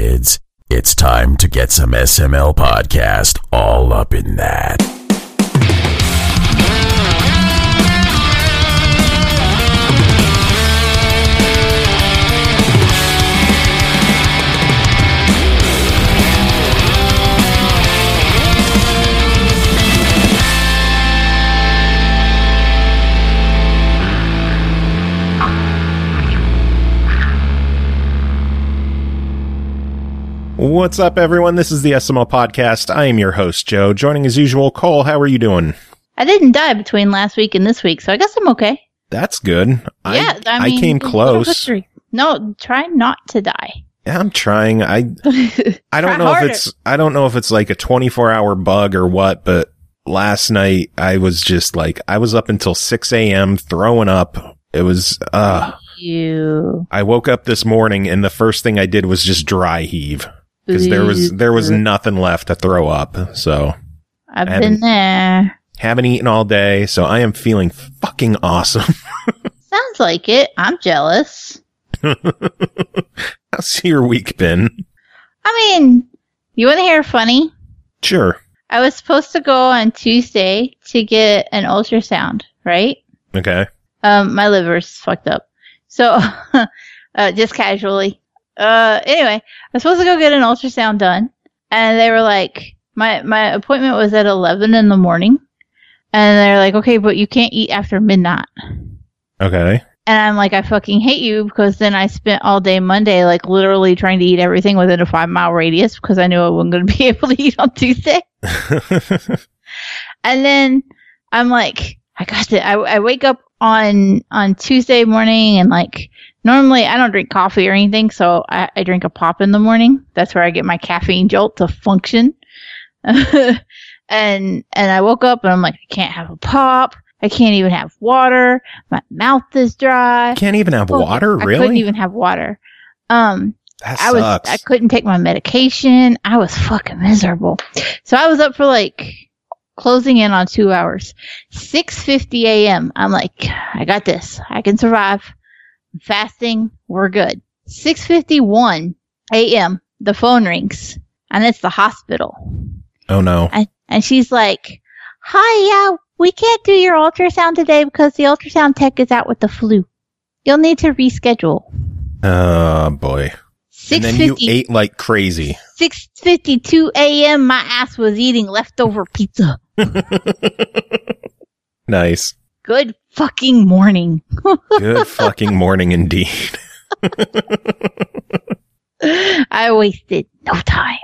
kids. It's time to get some SML podcast all up in that. What's up, everyone? This is the SML Podcast. I am your host, Joe. Joining as usual, Cole. How are you doing? I didn't die between last week and this week, so I guess I'm okay. That's good. Yeah, I came close. No, try not to die. Yeah, I'm trying. I don't know if it's like a 24-hour bug or what, but last night I was up until 6 a.m. throwing up. It was I woke up this morning and the first thing I did was just dry heave. Because there was nothing left to throw up, so I've been there. Haven't eaten all day, so I am feeling fucking awesome. Sounds like it. I'm jealous. How's your week been? I mean, you want to hear funny? Sure. I was supposed to go on Tuesday to get an ultrasound, right? Okay. My liver's fucked up, so just casually. Anyway, I was supposed to go get an ultrasound done, and they were like, my appointment was at 11 in the morning, and they're like, okay, but you can't eat after midnight. Okay. And I'm like, I fucking hate you, because then I spent all day Monday, like, literally trying to eat everything within a 5-mile radius, because I knew I wasn't going to be able to eat on Tuesday. And then I'm like, I got it. I wake up on Tuesday morning, and like, normally I don't drink coffee or anything, so I drink a pop in the morning. That's where I get my caffeine jolt to function. and I woke up and I'm like, I can't have a pop. I can't even have water. My mouth is dry. Can't even have water? Really? I couldn't even have water. That sucks. I couldn't take my medication. I was fucking miserable. So I was up for like closing in on 2 hours. 6:50 a.m. I'm like, I got this. I can survive. I'm fasting. We're good. 6:51 a.m. The phone rings, and it's the hospital. Oh no. And she's like, hi, yeah, we can't do your ultrasound today because the ultrasound tech is out with the flu. You'll need to reschedule. Oh boy. And then you ate like crazy. 6:52 a.m. My ass was eating leftover pizza. Nice. Good fucking morning. Good fucking morning indeed. I wasted no time.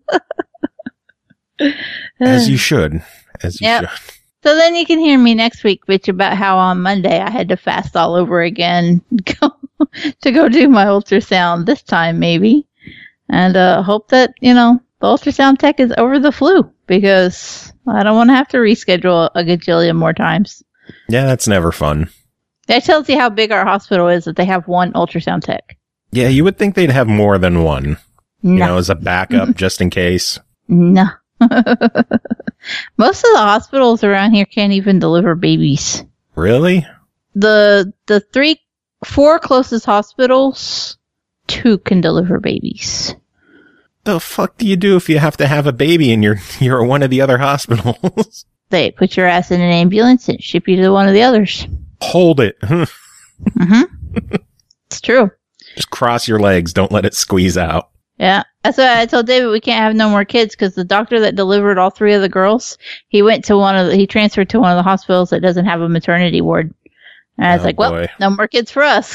As you should. As you should. So then you can hear me next week bitch about how on Monday I had to fast all over again to go do my ultrasound this time maybe. And hope that, the ultrasound tech is over the flu, because I don't want to have to reschedule a gajillion more times. Yeah, that's never fun. That tells you how big our hospital is, that they have one ultrasound tech. Yeah, you would think they'd have more than one. No. As a backup, just in case. No. Most of the hospitals around here can't even deliver babies. Really? The 4 closest hospitals, 2 can deliver babies. The fuck do you do if you have to have a baby and you're at one of the other hospitals? They put your ass in an ambulance and ship you to one of the others. Hold it. Mm-hmm. It's true. Just cross your legs. Don't let it squeeze out. Yeah. That's why I told David we can't have no more kids, because the doctor that delivered all 3 of the girls, he transferred to one of the hospitals that doesn't have a maternity ward. And I was like, well, no more kids for us.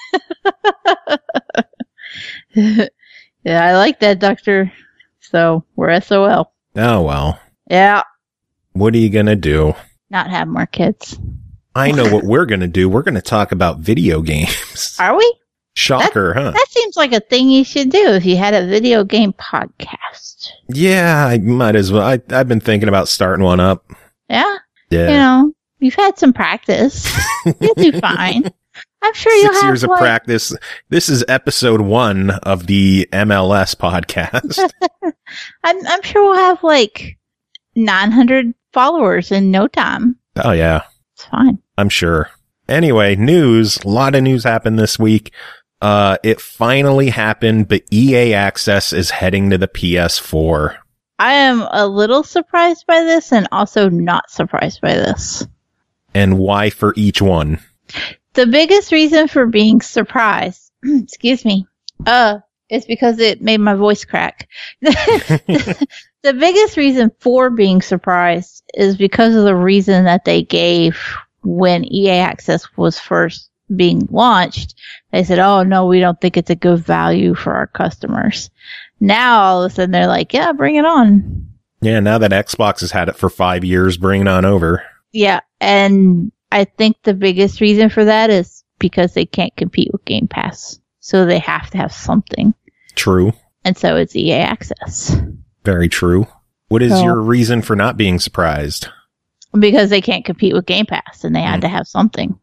Yeah, I like that doctor. So we're SOL. Oh, well. Yeah. What are you going to do? Not have more kids. I know what we're going to do. We're going to talk about video games. Are we? Shocker, huh? That seems like a thing you should do if you had a video game podcast. Yeah, I might as well. I've been thinking about starting one up. Yeah? Yeah. You've had some practice. You'll do fine. I'm sure you'll have 6 years of practice. This is episode 1 of the MLS podcast. I'm sure we'll have 900 followers in no time. Oh, yeah. It's fine. I'm sure. Anyway, news. A lot of news happened this week. It finally happened, but EA Access is heading to the PS4. I am a little surprised by this and also not surprised by this. And why for each one? The biggest reason for being surprised, excuse me, is because it made my voice crack. The biggest reason for being surprised is because of the reason that they gave when EA Access was first being launched. They said, oh no, we don't think it's a good value for our customers. Now all of a sudden they're like, yeah, bring it on. Yeah, now that Xbox has had it for 5 years, bring it on over. Yeah, and I think the biggest reason for that is because they can't compete with Game Pass. So they have to have something. True. And so it's EA Access. Very true. What is your reason for not being surprised? Because they can't compete with Game Pass and they had to have something.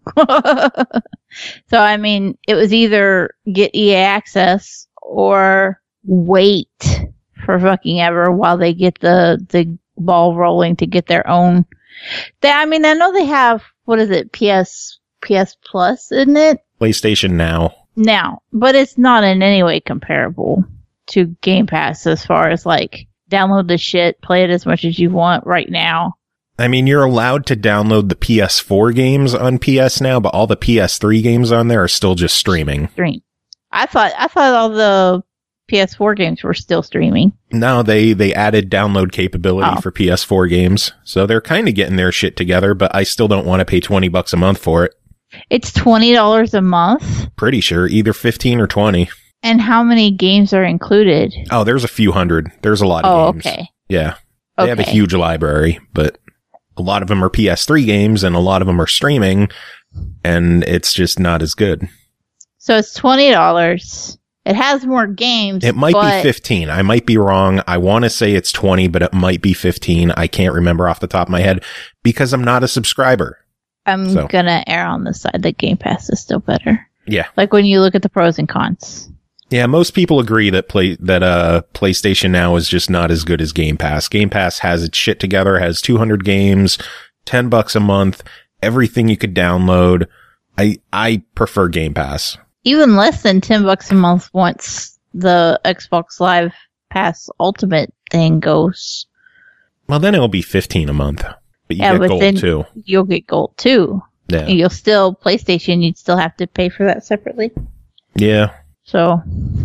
So, I mean, it was either get EA Access or wait for fucking ever while they get the ball rolling to get their own. I know they have, what is it, PS Plus, isn't it? PlayStation Now, but it's not in any way comparable to Game Pass as far as like download the shit, play it as much as you want right now. I mean, you're allowed to download the PS4 games on PS Now, but all the PS3 games on there are still just streaming. I thought all the PS4 games were still streaming. No, they added download capability for PS4 games. So they're kind of getting their shit together, but I still don't want to pay $20 a month for it. It's $20 a month? Pretty sure, either 15 or 20. And how many games are included? Oh, there's a few hundred. There's a lot of games. Okay. Yeah. They have a huge library, but a lot of them are PS3 games and a lot of them are streaming, and it's just not as good. So it's $20. It has more games. It might be 15. I might be wrong. I want to say it's 20, but it might be 15. I can't remember off the top of my head because I'm not a subscriber. I'm going to err on the side that Game Pass is still better. Yeah. Like when you look at the pros and cons. Yeah, most people agree that PlayStation Now is just not as good as Game Pass. Game Pass has its shit together, has 200 games, $10 a month, everything you could download. I prefer Game Pass. Even less than $10 a month once the Xbox Live Pass Ultimate thing goes. Well, then it'll be $15 a month. But you get gold too. You'll get gold too. Yeah. And you'll still, PlayStation, you'd still have to pay for that separately. Yeah. So,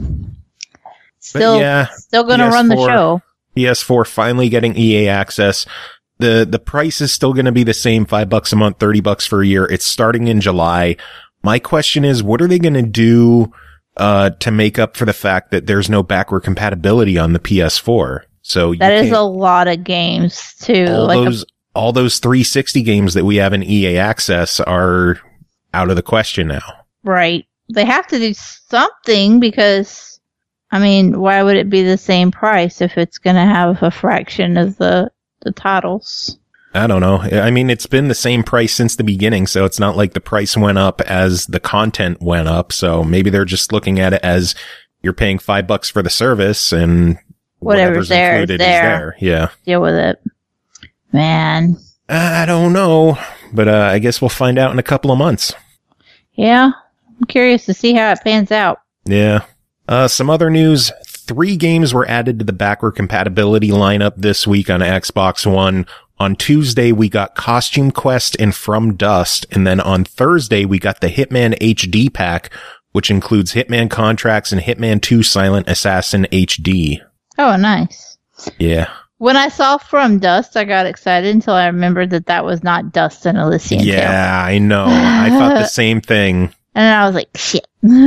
still going to run the show. PS4 finally getting EA Access. The price is still going to be the same, $5 a month, $30 for a year. It's starting in July. My question is, what are they going to do to make up for the fact that there's no backward compatibility on the PS4? So that is a lot of games too. All those 360 games that we have in EA Access are out of the question now. Right. They have to do something because, I mean, why would it be the same price if it's going to have a fraction of the titles? I don't know. I mean, it's been the same price since the beginning, so it's not like the price went up as the content went up. So maybe they're just looking at it as you're paying $5 for the service and whatever's included is there. Yeah. Deal with it. Man. I don't know, but I guess we'll find out in a couple of months. Yeah. I'm curious to see how it pans out. Yeah. Some other news. 3 games were added to the backward compatibility lineup this week on Xbox One. On Tuesday, we got Costume Quest and From Dust. And then on Thursday, we got the Hitman HD pack, which includes Hitman Contracts and Hitman 2 Silent Assassin HD. Oh, nice. Yeah. When I saw From Dust, I got excited until I remembered that was not Dust and Elysian Tale. Yeah, I know. I thought the same thing. And I was like, shit.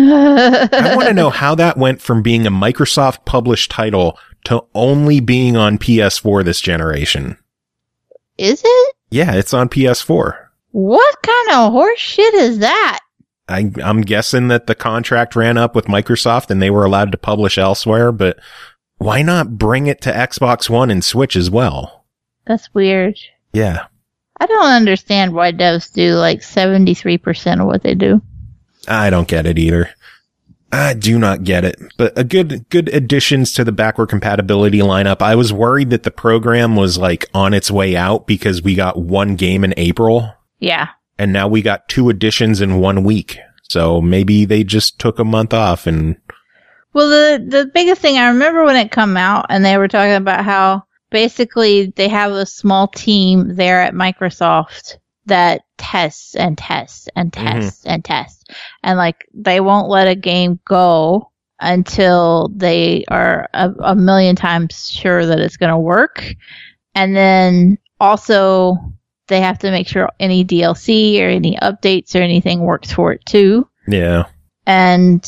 I want to know how that went from being a Microsoft published title to only being on PS4 this generation. Is it? Yeah, it's on PS4. What kind of horse shit is that? I'm guessing that the contract ran up with Microsoft and they were allowed to publish elsewhere, but why not bring it to Xbox One and Switch as well? That's weird. Yeah. I don't understand why devs do like 73% of what they do. I don't get it either. I do not get it. But a good additions to the backward compatibility lineup. I was worried that the program was like on its way out because we got 1 game in April. Yeah. And now we got 2 additions in 1 week. So maybe they just took a month off and... Well, the biggest thing, I remember when it come out and they were talking about how basically they have a small team there at Microsoft that tests and tests and tests and tests. And like, they won't let a game go until they are a million times sure that it's going to work. And then also they have to make sure any DLC or any updates or anything works for it too. Yeah. And,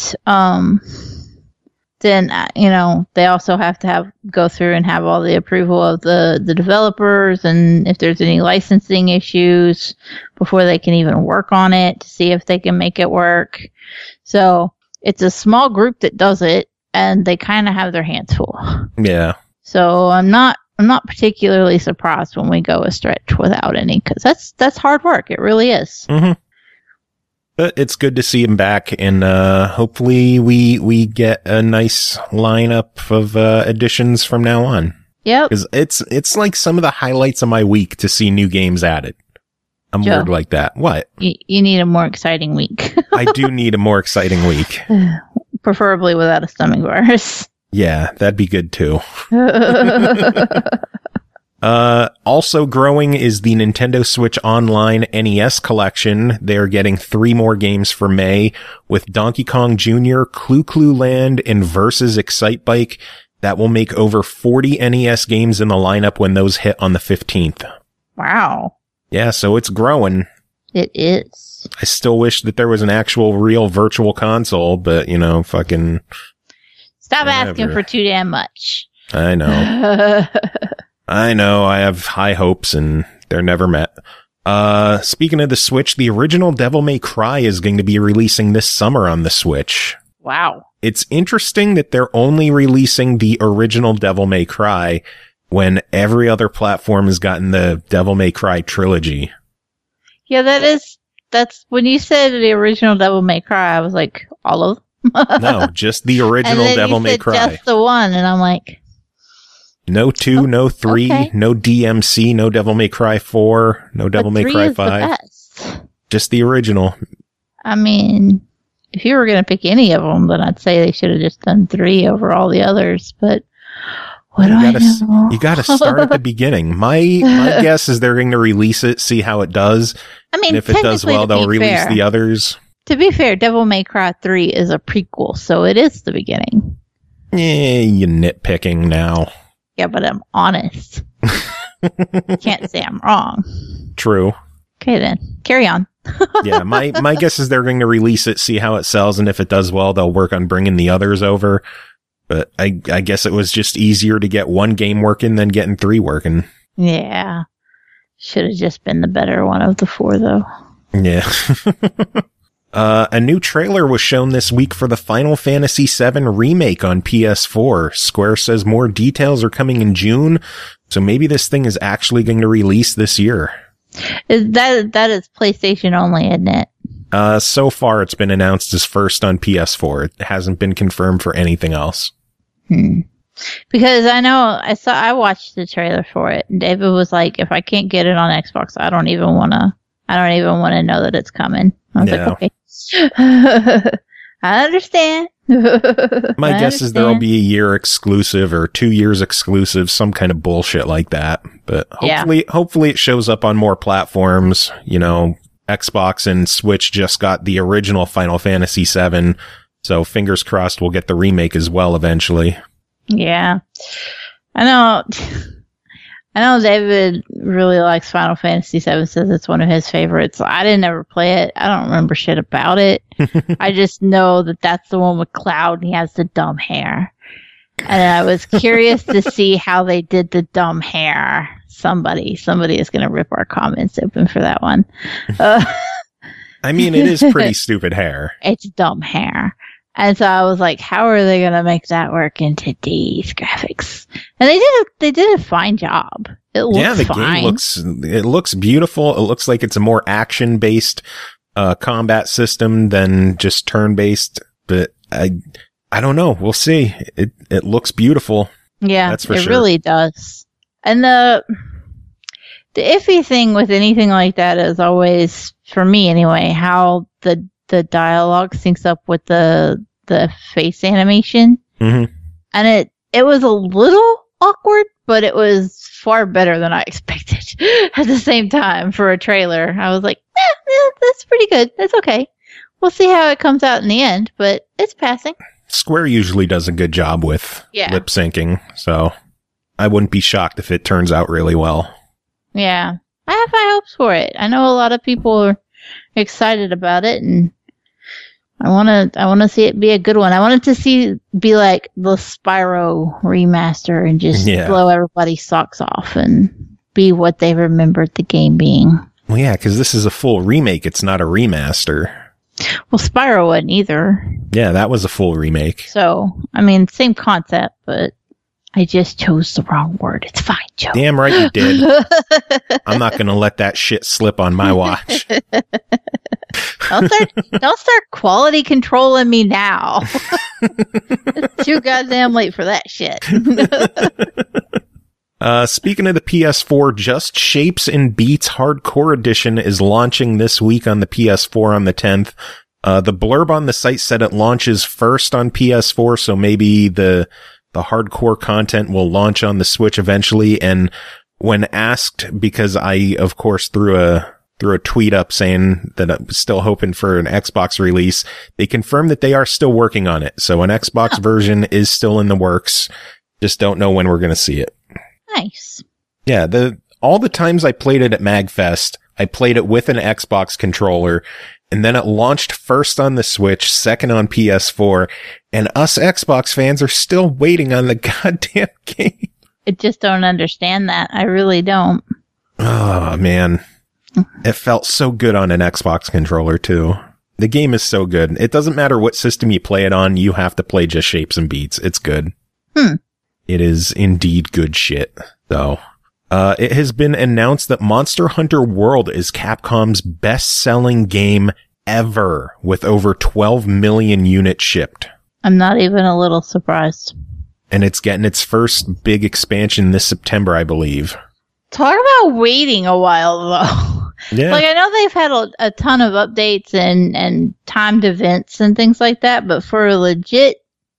then, they also have to go through and have all the approval of the developers, and if there's any licensing issues before they can even work on it to see if they can make it work. So it's a small group that does it, and they kind of have their hands full. Yeah. So I'm not particularly surprised when we go a stretch without any, because that's hard work. It really is. Mm-hmm. But it's good to see him back, and hopefully we get a nice lineup of additions from now on. Yep. Because it's like some of the highlights of my week to see new games added. I'm weird like that. What? You need a more exciting week. I do need a more exciting week. Preferably without a stomach virus. Yeah, that'd be good too. Also growing is the Nintendo Switch Online NES collection. They're getting 3 more games for May with Donkey Kong Jr., Clu Clu Land, and Versus Excitebike. That will make over 40 NES games in the lineup when those hit on the 15th. Wow. Yeah, so it's growing. It is. I still wish that there was an actual real virtual console, but fucking... Stop asking for too damn much. I know. I know, I have high hopes and they're never met. Speaking of the Switch, the original Devil May Cry is going to be releasing this summer on the Switch. Wow. It's interesting that they're only releasing the original Devil May Cry when every other platform has gotten the Devil May Cry trilogy. Yeah, that's when you said the original Devil May Cry, I was like, all of them? No, just the original Devil May Cry. Just the one, and I'm like... No 2, no 3, okay. No DMC, no Devil May Cry 4, no Devil May Cry 5. Just the original. I mean, if you were going to pick any of them, then I'd say they should have just done 3 over all the others, but what do I know? You got to start at the beginning. My guess is they're going to release it, see how it does. I mean, and if it does well, they'll release the others. To be fair, Devil May Cry 3 is a prequel, so it is the beginning. Yeah, you're nitpicking now. Yeah, but I'm honest. Can't say I'm wrong. True. Okay, then. Carry on. Yeah, my guess is they're going to release it, see how it sells, and if it does well, they'll work on bringing the others over. But I guess it was just easier to get 1 game working than getting 3 working. Yeah. Should have just been the better one of the 4, though. Yeah. A new trailer was shown this week for the Final Fantasy VII Remake on PS4. Square says more details are coming in June, so maybe this thing is actually going to release this year. That is PlayStation only, isn't it? So far it's been announced as first on PS4. It hasn't been confirmed for anything else. Because I know I watched the trailer for it, and David was like, if I can't get it on Xbox, I don't even want to know that it's coming. I was like, okay. I understand. My guess is there'll be a year exclusive or 2 years exclusive, some kind of bullshit like that. But hopefully it shows up on more platforms. Xbox and Switch just got the original Final Fantasy VII, so fingers crossed we'll get the remake as well eventually. Yeah. I know David really likes Final Fantasy VII, says it's one of his favorites. I didn't ever play it. I don't remember shit about it. I just know that that's the one with Cloud and he has the dumb hair. And I was curious to see how they did the dumb hair. Somebody is going to rip our comments open for that one. I mean, it is pretty stupid hair. It's dumb hair. And so I was like, how are they going to make that work in today's graphics? And they did a fine job. It looks fine. Game looks beautiful. It looks like it's a more action-based combat system than just turn-based. But I don't know. We'll see. It looks beautiful. Yeah, that's for sure. It really does. And the iffy thing with anything like that is always, for me anyway, how the the dialogue syncs up with the face animation. Mm-hmm. And it was a little awkward, but it was far better than I expected at the same time for a trailer. I was like, that's pretty good. That's okay. We'll see how it comes out in the end, but it's passing. Square usually does a good job with lip syncing, so I wouldn't be shocked if it turns out really well. Yeah. I have high hopes for it. I know a lot of people are excited about it, and I want to see it be a good one. I want it to be like the Spyro remaster and just blow everybody's socks off and be what they remembered the game being. Well, yeah, because this is a full remake. It's not a remaster. Well, Spyro wasn't either. Yeah, that was a full remake. So, I mean, same concept, but I just chose the wrong word. It's fine, Joe. Damn right you did. I'm not going to let that shit slip on my watch. Don't start quality controlling me now. It's too goddamn late for that shit. Speaking of the PS4, Just Shapes and Beats Hardcore Edition is launching this week on the PS4 on the 10th. The blurb on the site said it launches first on PS4, so maybe the hardcore content will launch on the Switch eventually. And when asked, because I, of course, threw a tweet up saying that I'm still hoping for an Xbox release, they confirmed that they are still working on it. So an Xbox version is still in the works. Just don't know when we're going to see it. Nice. Yeah, all the times I played it at MagFest, I played it with an Xbox controller, and then it launched first on the Switch, second on PS4, and us Xbox fans are still waiting on the goddamn game. I just don't understand that. I really don't. Oh, man. It felt so good on an Xbox controller, too. The game is so good. It doesn't matter what system you play it on, you have to play Just Shapes and Beats. It's good. It is indeed good shit, though. It has been announced that Monster Hunter World is Capcom's best-selling game ever, with over 12 million units shipped. I'm not even a little surprised. And it's getting its first big expansion this September, I believe. Talk about waiting a while, though. Yeah. Like, I know they've had a ton of updates and timed events and things like that, but for a legit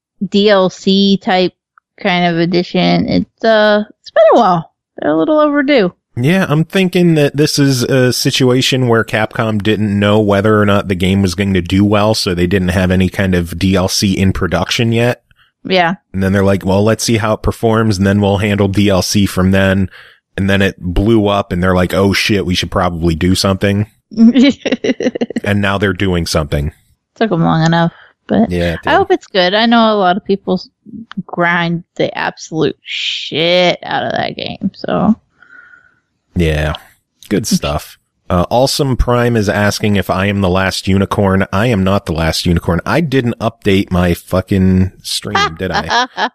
DLC type kind of edition, it's been a while. They're a little overdue. Yeah, I'm thinking that this is a situation where Capcom didn't know whether or not the game was going to do well, so they didn't have any kind of DLC in production yet. Yeah. And then they're like, well, let's see how it performs, and then we'll handle DLC from then. And then it blew up, and they're like, oh shit, we should probably do something. And now they're doing something. Took them long enough. But yeah, I hope it's good. I know a lot of people grind the absolute shit out of that game, so. Yeah, good stuff. Awesome Prime is asking if I am the last unicorn. I am not the last unicorn. I didn't update my fucking stream, did I?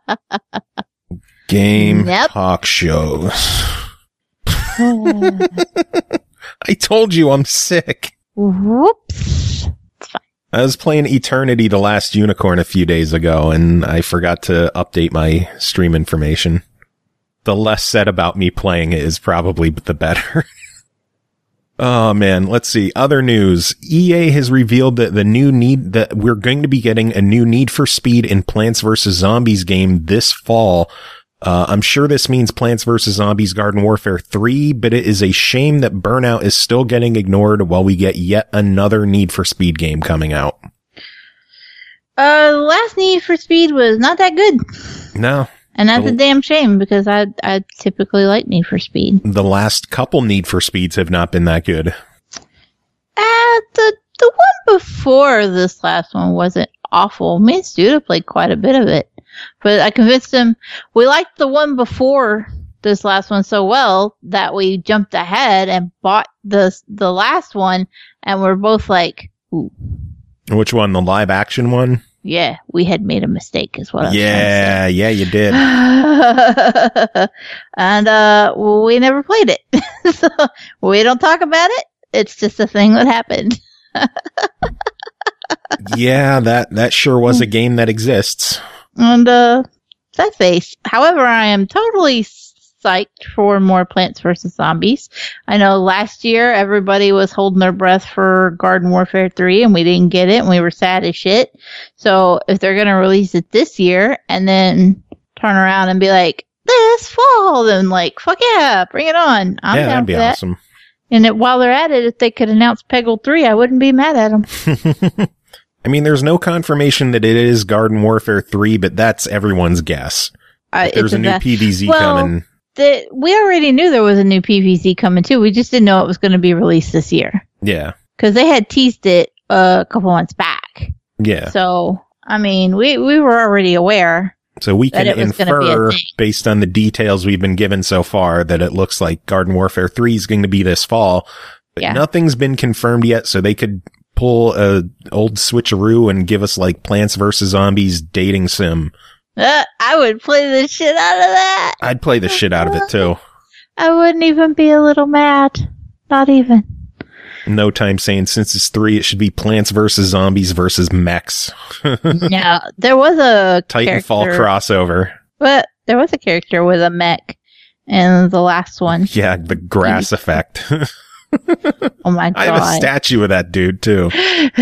Game talk shows. I told you I'm sick. Whoops. I was playing Eternity the Last Unicorn a few days ago, and I forgot to update my stream information. The less said about me playing it is probably the better. Oh man, let's see. Other news. EA has revealed that that we're going to be getting a new Need for Speed in Plants vs. Zombies game this fall. I'm sure this means Plants vs. Zombies Garden Warfare 3, but it is a shame that Burnout is still getting ignored while we get yet another Need for Speed game coming out. The last Need for Speed was not that good. No. And that's a damn shame, because I typically like Need for Speed. The last couple Need for Speeds have not been that good. The one before this last one wasn't awful. Me and Studa played quite a bit of it. But I convinced him we liked the one before this last one so well that we jumped ahead and bought the last one, and we're both like, ooh. Which one? The live action one? Yeah, we had made a mistake is what I was trying to say. Yeah, you did. And we never played it. So we don't talk about it. It's just a thing that happened. Yeah, that sure was a game that exists. And sad face. However, I am totally psyched for more Plants vs. Zombies. I know last year everybody was holding their breath for Garden Warfare 3 and we didn't get it and we were sad as shit. So if they're going to release it this year and then turn around and be like, this fall, then like, fuck yeah, bring it on. I'm down that'd be for that. awesome. And while they're at it, if they could announce Peggle 3, I wouldn't be mad at them. I mean, there's no confirmation that it is Garden Warfare 3, but that's everyone's guess. There's a new PvZ coming. We already knew there was a new PvZ coming too. We just didn't know it was going to be released this year. Yeah. Because they had teased it a couple months back. Yeah. So, I mean, we were already aware. So we can infer, based on the details we've been given so far, that it looks like Garden Warfare 3 is going to be this fall. But nothing's been confirmed yet, so they could pull a old switcheroo and give us like Plants vs. Zombies dating sim. I would play the shit out of that. I'd play the shit out of it too. I wouldn't even be a little mad. Not even. No time saying since it's 3, it should be Plants vs. Zombies versus mechs. No, there was a Titanfall crossover. But there was a character with a mech in the last one. Yeah, the grass effect. Oh my God. I have a statue of that dude too.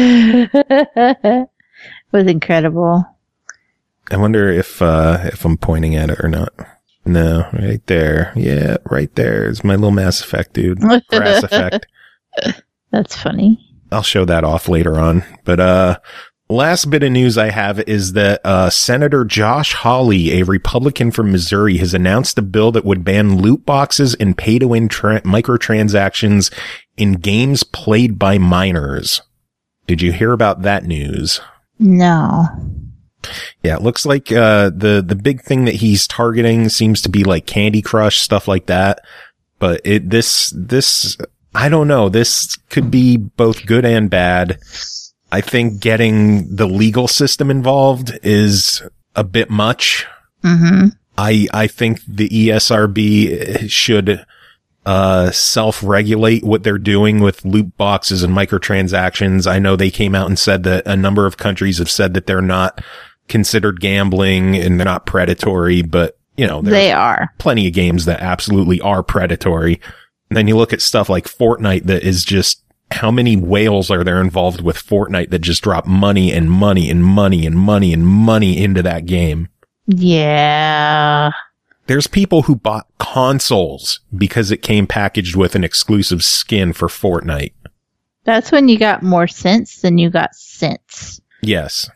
It was incredible. I wonder if I'm pointing at it or not. No, right there. Yeah, right there is my little Mass Effect dude. Grass effect. That's funny. I'll show that off later on. But last bit of news I have is that Senator Josh Hawley, a Republican from Missouri, has announced a bill that would ban loot boxes and pay-to-win microtransactions in games played by minors. Did you hear about that news? No. Yeah, it looks like the big thing that he's targeting seems to be like Candy Crush, stuff like that. But this I don't know. This could be both good and bad. I think getting the legal system involved is a bit much. Mm-hmm. I think the ESRB should self-regulate what they're doing with loot boxes and microtransactions. I know they came out and said that a number of countries have said that they're not considered gambling and they're not predatory, but you know, they are plenty of games that absolutely are predatory. And then you look at stuff like Fortnite that is just, how many whales are there involved with Fortnite that just drop money and money and money and money and money into that game? Yeah. There's people who bought consoles because it came packaged with an exclusive skin for Fortnite. That's when you got more sense than you got sense. Yes.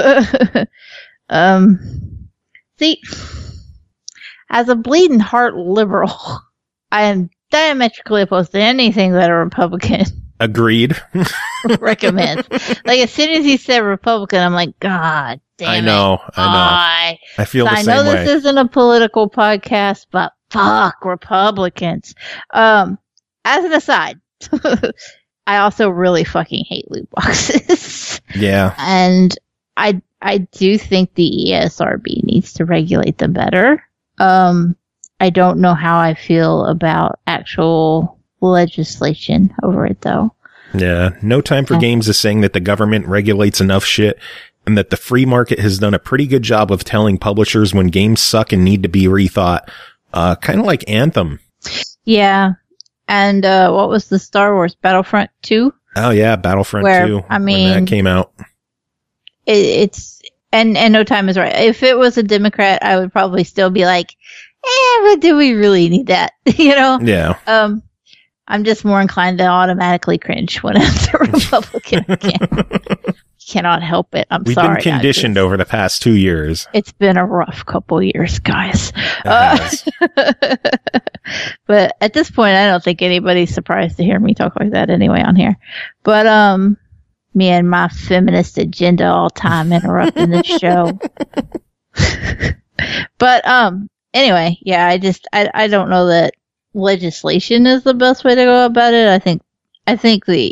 See, as a bleeding heart liberal, I am diametrically opposed to anything that a Republican agreed recommends. Like, as soon as he said Republican, I'm like, God damn it. I know. I feel the same way. I know this isn't a political podcast, but fuck Republicans. As an aside, I also really fucking hate loot boxes. Yeah. And I do think the ESRB needs to regulate them better. I don't know how I feel about actual legislation over it, though. Yeah. No Time for Games is saying that the government regulates enough shit and that the free market has done a pretty good job of telling publishers when games suck and need to be rethought. Kind of like Anthem. Yeah. And what was the Star Wars Battlefront 2? Oh, yeah. Battlefront 2. I mean, when that came out. It's and No Time is right. If it was a Democrat, I would probably still be like, but do we really need that? You know? Yeah. I'm just more inclined to automatically cringe when it's a Republican again. Cannot help it. We've been conditioned over the past 2 years. It's been a rough couple years, guys. But at this point, I don't think anybody's surprised to hear me talk like that anyway on here. But me and my feminist agenda all time interrupting the show. But anyway, yeah, I don't know that legislation is the best way to go about it. I think the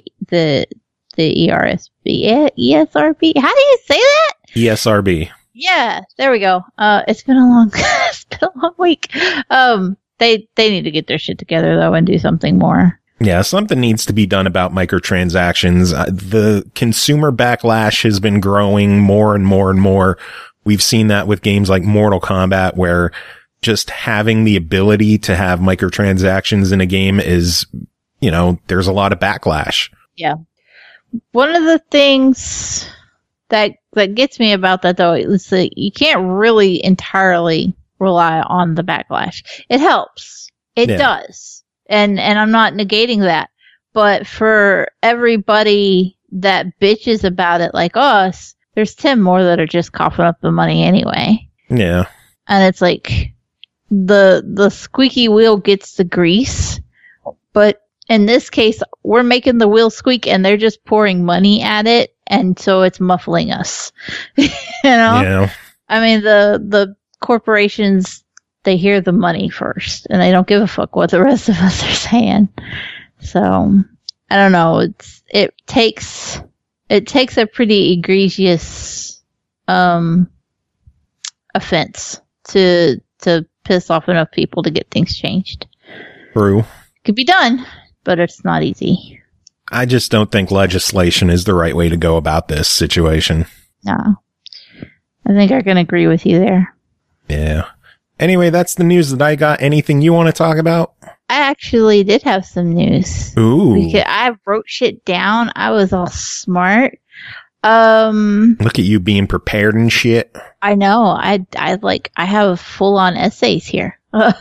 ESRB. How do you say that? ESRB. Yeah, there we go. It's been a long week. They need to get their shit together though and do something more. Yeah, something needs to be done about microtransactions. The consumer backlash has been growing more and more and more. We've seen that with games like Mortal Kombat where just having the ability to have microtransactions in a game is, there's a lot of backlash. Yeah. One of the things that gets me about that, though, is that you can't really entirely rely on the backlash. It helps. It does. And I'm not negating that. But for everybody that bitches about it like us, there's 10 more that are just coughing up the money anyway. Yeah. And it's like the squeaky wheel gets the grease. But in this case, we're making the wheel squeak and they're just pouring money at it. And so it's muffling us. Yeah. I mean, the corporations, they hear the money first and they don't give a fuck what the rest of us are saying. So I don't know. It takes a pretty egregious offense to piss off enough people to get things changed. True. It could be done, but it's not easy. I just don't think legislation is the right way to go about this situation. No. I think I can agree with you there. Yeah. Anyway, that's the news that I got. Anything you want to talk about? I actually did have some news. Ooh. Because I wrote shit down. I was all smart. Look at you being prepared and shit. I know. I have full on essays here.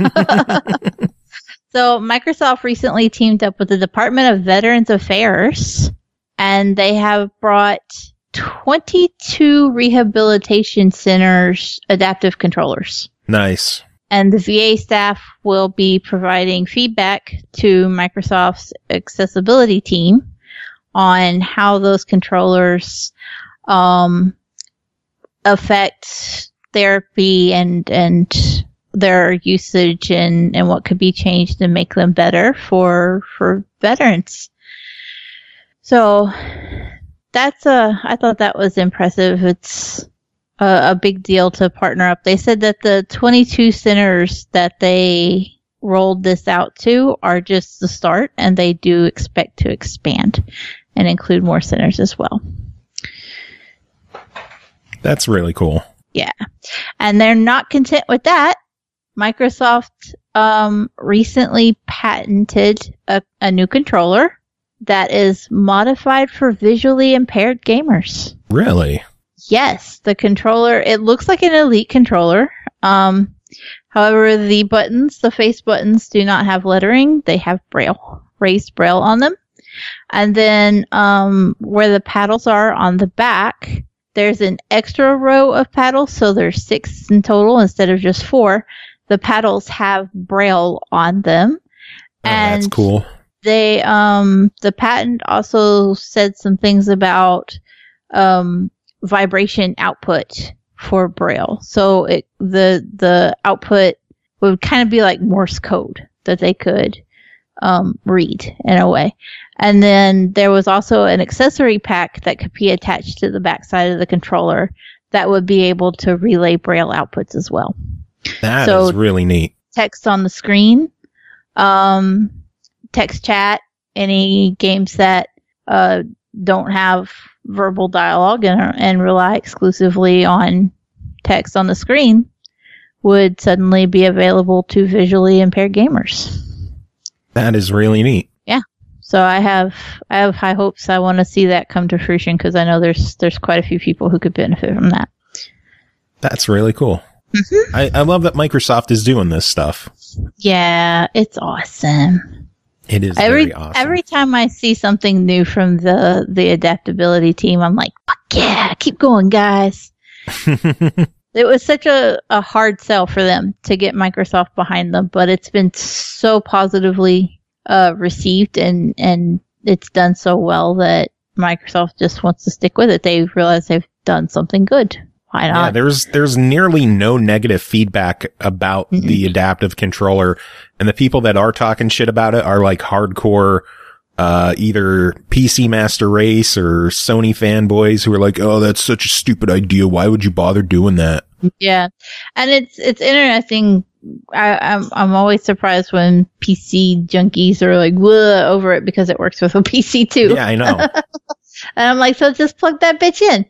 So Microsoft recently teamed up with the Department of Veterans Affairs, and they have brought 22 rehabilitation centers adaptive controllers. Nice. And the VA staff will be providing feedback to Microsoft's accessibility team on how those controllers affect therapy and their usage and what could be changed to make them better for veterans. So I thought that was impressive. It's a big deal to partner up. They said that the 22 centers that they rolled this out to are just the start, and they do expect to expand and include more centers as well. That's really cool. Yeah. And they're not content with that. Microsoft recently patented a new controller that is modified for visually impaired gamers. Really? Yes, the controller, it looks like an Elite controller. However, the face buttons do not have lettering. They have raised braille on them. And then where the paddles are on the back, there's an extra row of paddles, so there's 6 in total instead of just 4. The paddles have braille on them. Oh, and that's cool. They the patent also said some things about vibration output for braille. So the output would kind of be like Morse code that they could read in a way. And then there was also an accessory pack that could be attached to the backside of the controller that would be able to relay braille outputs as well. That is really neat. Text on the screen, text chat, any games that don't have verbal dialogue and rely exclusively on text on the screen would suddenly be available to visually impaired gamers. That is really neat. Yeah. So I have high hopes. I want to see that come to fruition because I know there's quite a few people who could benefit from that. That's really cool. Mm-hmm. I love that Microsoft is doing this stuff. Yeah, it's awesome. It is very awesome. Every time I see something new from the adaptability team, I'm like, fuck yeah, keep going, guys. It was such a hard sell for them to get Microsoft behind them, but it's been so positively received and it's done so well that Microsoft just wants to stick with it. They realize they've done something good. Why not? Yeah, there's nearly no negative feedback about the adaptive controller, and the people that are talking shit about it are like hardcore either PC Master Race or Sony fanboys who are like, "Oh, that's such a stupid idea. Why would you bother doing that?" Yeah, and it's interesting. I'm always surprised when PC junkies are like, "Whoa," over it because it works with a PC too. Yeah, I know. And I'm like, so just plug that bitch in.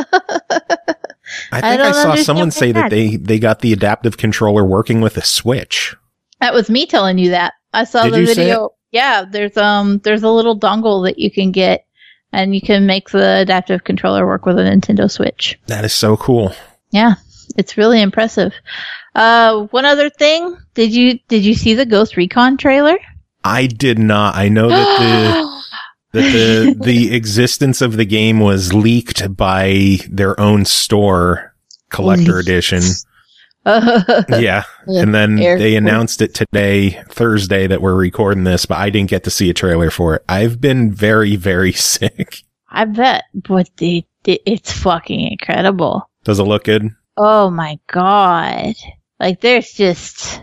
I think I saw someone say that they got the adaptive controller working with a Switch. That was me telling you that. I saw the video. Yeah, there's a little dongle that you can get, and you can make the adaptive controller work with a Nintendo Switch. That is so cool. Yeah, it's really impressive. One other thing, did you see the Ghost Recon trailer? I did not. I know that the existence of the game was leaked by their own store, Collector Edition. Yeah. And then they announced it today, Thursday, that we're recording this, but I didn't get to see a trailer for it. I've been very, very sick. I bet, but it's fucking incredible. Does it look good? Oh my God. Like, there's just...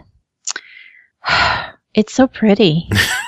It's so pretty.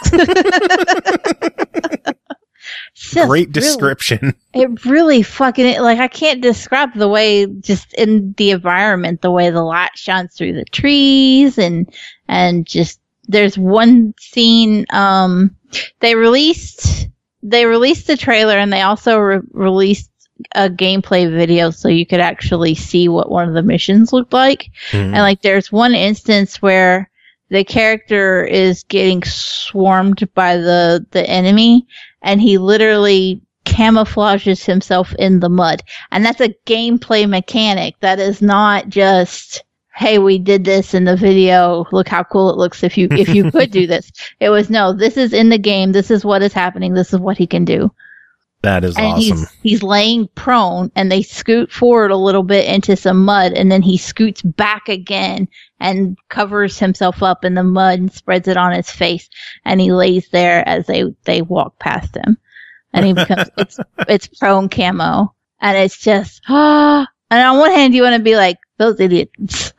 Great description. It really fucking, like, I can't describe the way, just in the environment, the way the light shines through the trees and just, there's one scene, they released the trailer, and they also released a gameplay video so you could actually see what one of the missions looked like. Mm-hmm. And like, there's one instance where the character is getting swarmed by the enemy, and he literally camouflages himself in the mud. And that's a gameplay mechanic. That is not just, hey, we did this in the video. Look how cool it looks if you could do this. It was, no, this is in the game. This is what is happening. This is what he can do. That is awesome. He's laying prone, and they scoot forward a little bit into some mud, and then he scoots back again and covers himself up in the mud and spreads it on his face, and he lays there as they walk past him, and he becomes it's prone camo, and it's just and on one hand you want to be like, those idiots,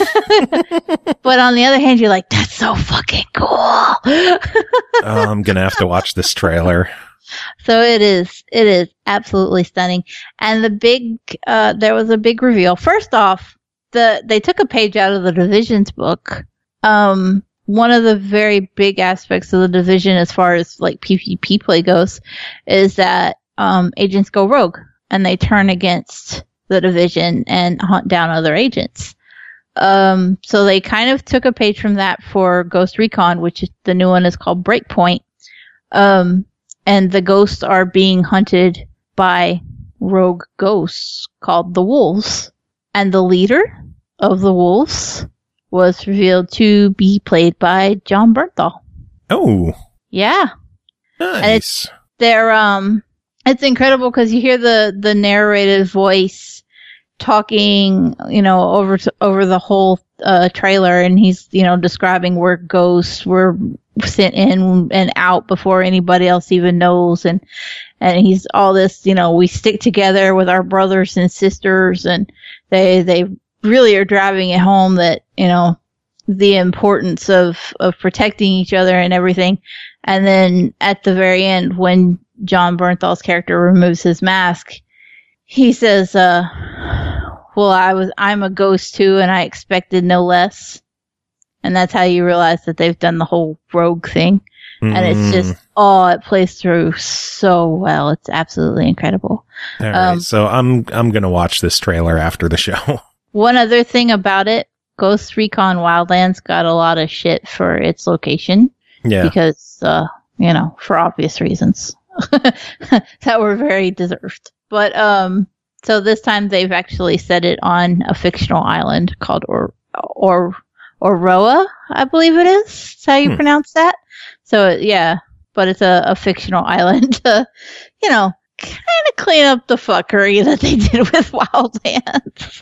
but on the other hand you're like, that's so fucking cool. I'm gonna have to watch this trailer. So it is absolutely stunning. And there was a big reveal. First off, they took a page out of the Division's book. One of the very big aspects of the Division, as far as like PvP play goes, is that agents go rogue and they turn against the Division and hunt down other agents. So they kind of took a page from that for Ghost Recon, which is, the new one is called Breakpoint. And the ghosts are being hunted by rogue ghosts called the Wolves. And the leader of the Wolves was revealed to be played by Jon Bernthal. Oh. Yeah. Nice. And it's incredible because you hear the narrated voice talking, over the whole trailer, and he's, describing where ghosts were sent in and out before anybody else even knows, and he's all this, we stick together with our brothers and sisters, and they really are driving it home that, the importance of protecting each other and everything. And then at the very end, when Jon Bernthal's character removes his mask, he says, well, I'm a ghost too, and I expected no less. And that's how you realize that they've done the whole rogue thing. Mm. And it's just, it plays through so well. It's absolutely incredible. All right. So I'm going to watch this trailer after the show. One other thing about it, Ghost Recon Wildlands got a lot of shit for its location. Yeah. Because, for obvious reasons that were very deserved. But, so this time they've actually set it on a fictional island called Oroa, I believe it is. That's how you pronounce that. So, yeah, but it's a fictional island to, kind of clean up the fuckery that they did with Wildlands.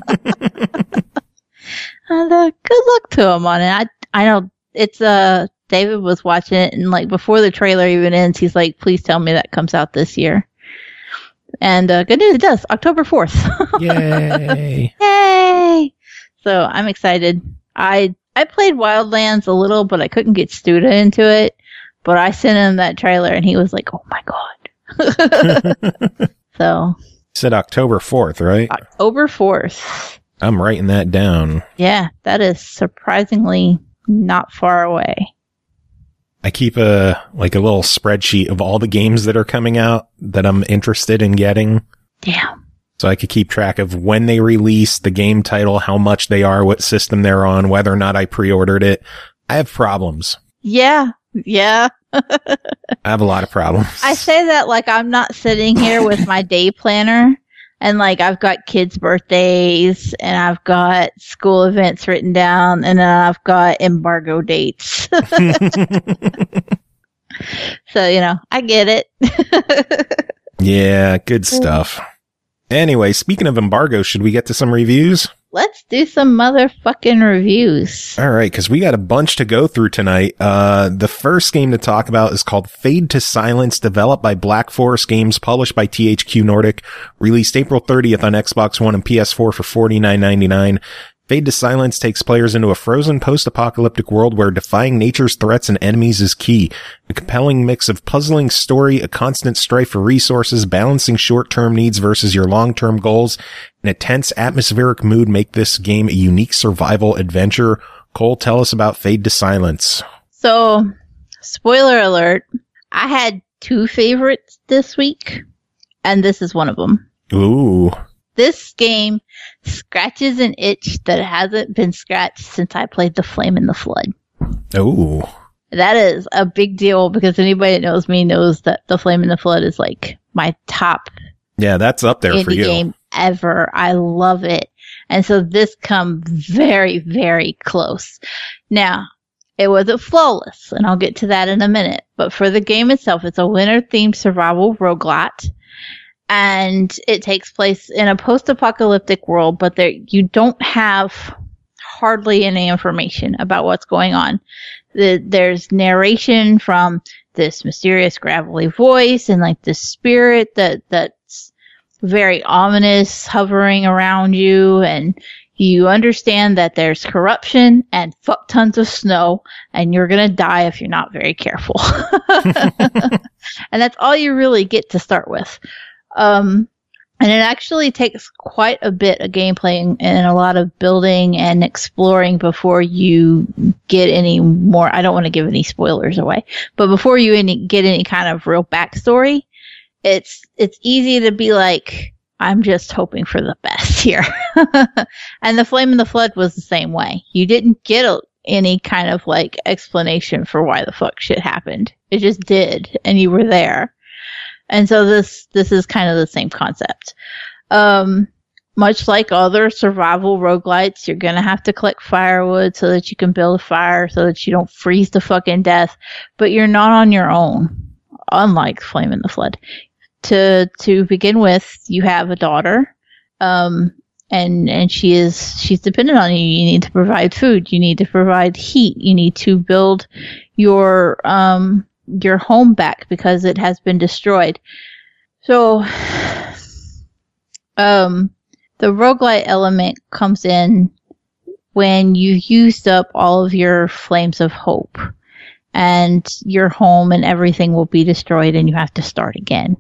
And good luck to them on it. I know it's, David was watching it, and like before the trailer even ends, he's like, please tell me that comes out this year. And good news, it does. October 4th. Yay. Yay. So I'm excited. I played Wildlands a little, but I couldn't get Studa into it. But I sent him that trailer, and he was like, oh my God. So. You said October 4th, right? October 4th. I'm writing that down. Yeah, that is surprisingly not far away. I keep a little spreadsheet of all the games that are coming out that I'm interested in getting. Yeah. So I could keep track of when they release, the game title, how much they are, what system they're on, whether or not I pre-ordered it. I have problems. Yeah. Yeah. I have a lot of problems. I say that like I'm not sitting here with my day planner and like I've got kids' birthdays and I've got school events written down and then I've got embargo dates. So, you know, I get it. Yeah, good stuff. Anyway, speaking of embargo, should we get to some reviews? Let's do some motherfucking reviews. All right, because we got a bunch to go through tonight. The first game to talk about is called Fade to Silence, developed by Black Forest Games, published by THQ Nordic, released April 30th on Xbox One and PS4 for $49.99. Fade to Silence takes players into a frozen post-apocalyptic world where defying nature's threats and enemies is key. A compelling mix of puzzling story, a constant strife for resources, balancing short-term needs versus your long-term goals, and a tense atmospheric mood make this game a unique survival adventure. Cole, tell us about Fade to Silence. So, spoiler alert, I had 2 favorites this week, and this is one of them. Ooh. This game scratches an itch that hasn't been scratched since I played The Flame in the Flood. Ooh. That is a big deal because anybody that knows me knows that The Flame in the Flood is like my top Yeah, that's up there for indie you. game ever. I love it. And so this comes very, very close. Now, it wasn't flawless, and I'll get to that in a minute. But for the game itself, it's a winter-themed survival roguelite. And it takes place in a post-apocalyptic world, but you don't have hardly any information about what's going on. There's narration from this mysterious gravelly voice and like this spirit that's very ominous hovering around you, and you understand that there's corruption and fuck tons of snow, and you're gonna die if you're not very careful. And that's all you really get to start with. And it actually takes quite a bit of gameplay and a lot of building and exploring before you get any more. I don't want to give any spoilers away, but before you get any kind of real backstory, it's easy to be like, I'm just hoping for the best here. And The Flame in the Flood was the same way. You didn't get any kind of like explanation for why the fuck shit happened. It just did, and you were there. And so this is kind of the same concept. Much like other survival roguelites, you're going to have to collect firewood so that you can build a fire so that you don't freeze to fucking death. But you're not on your own, unlike Flame in the Flood. To begin with, you have a daughter, and she's dependent on you. You need to provide food. You need to provide heat. You need to build your home back because it has been destroyed. So, the roguelite element comes in when you've used up all of your flames of hope, and your home and everything will be destroyed and you have to start again.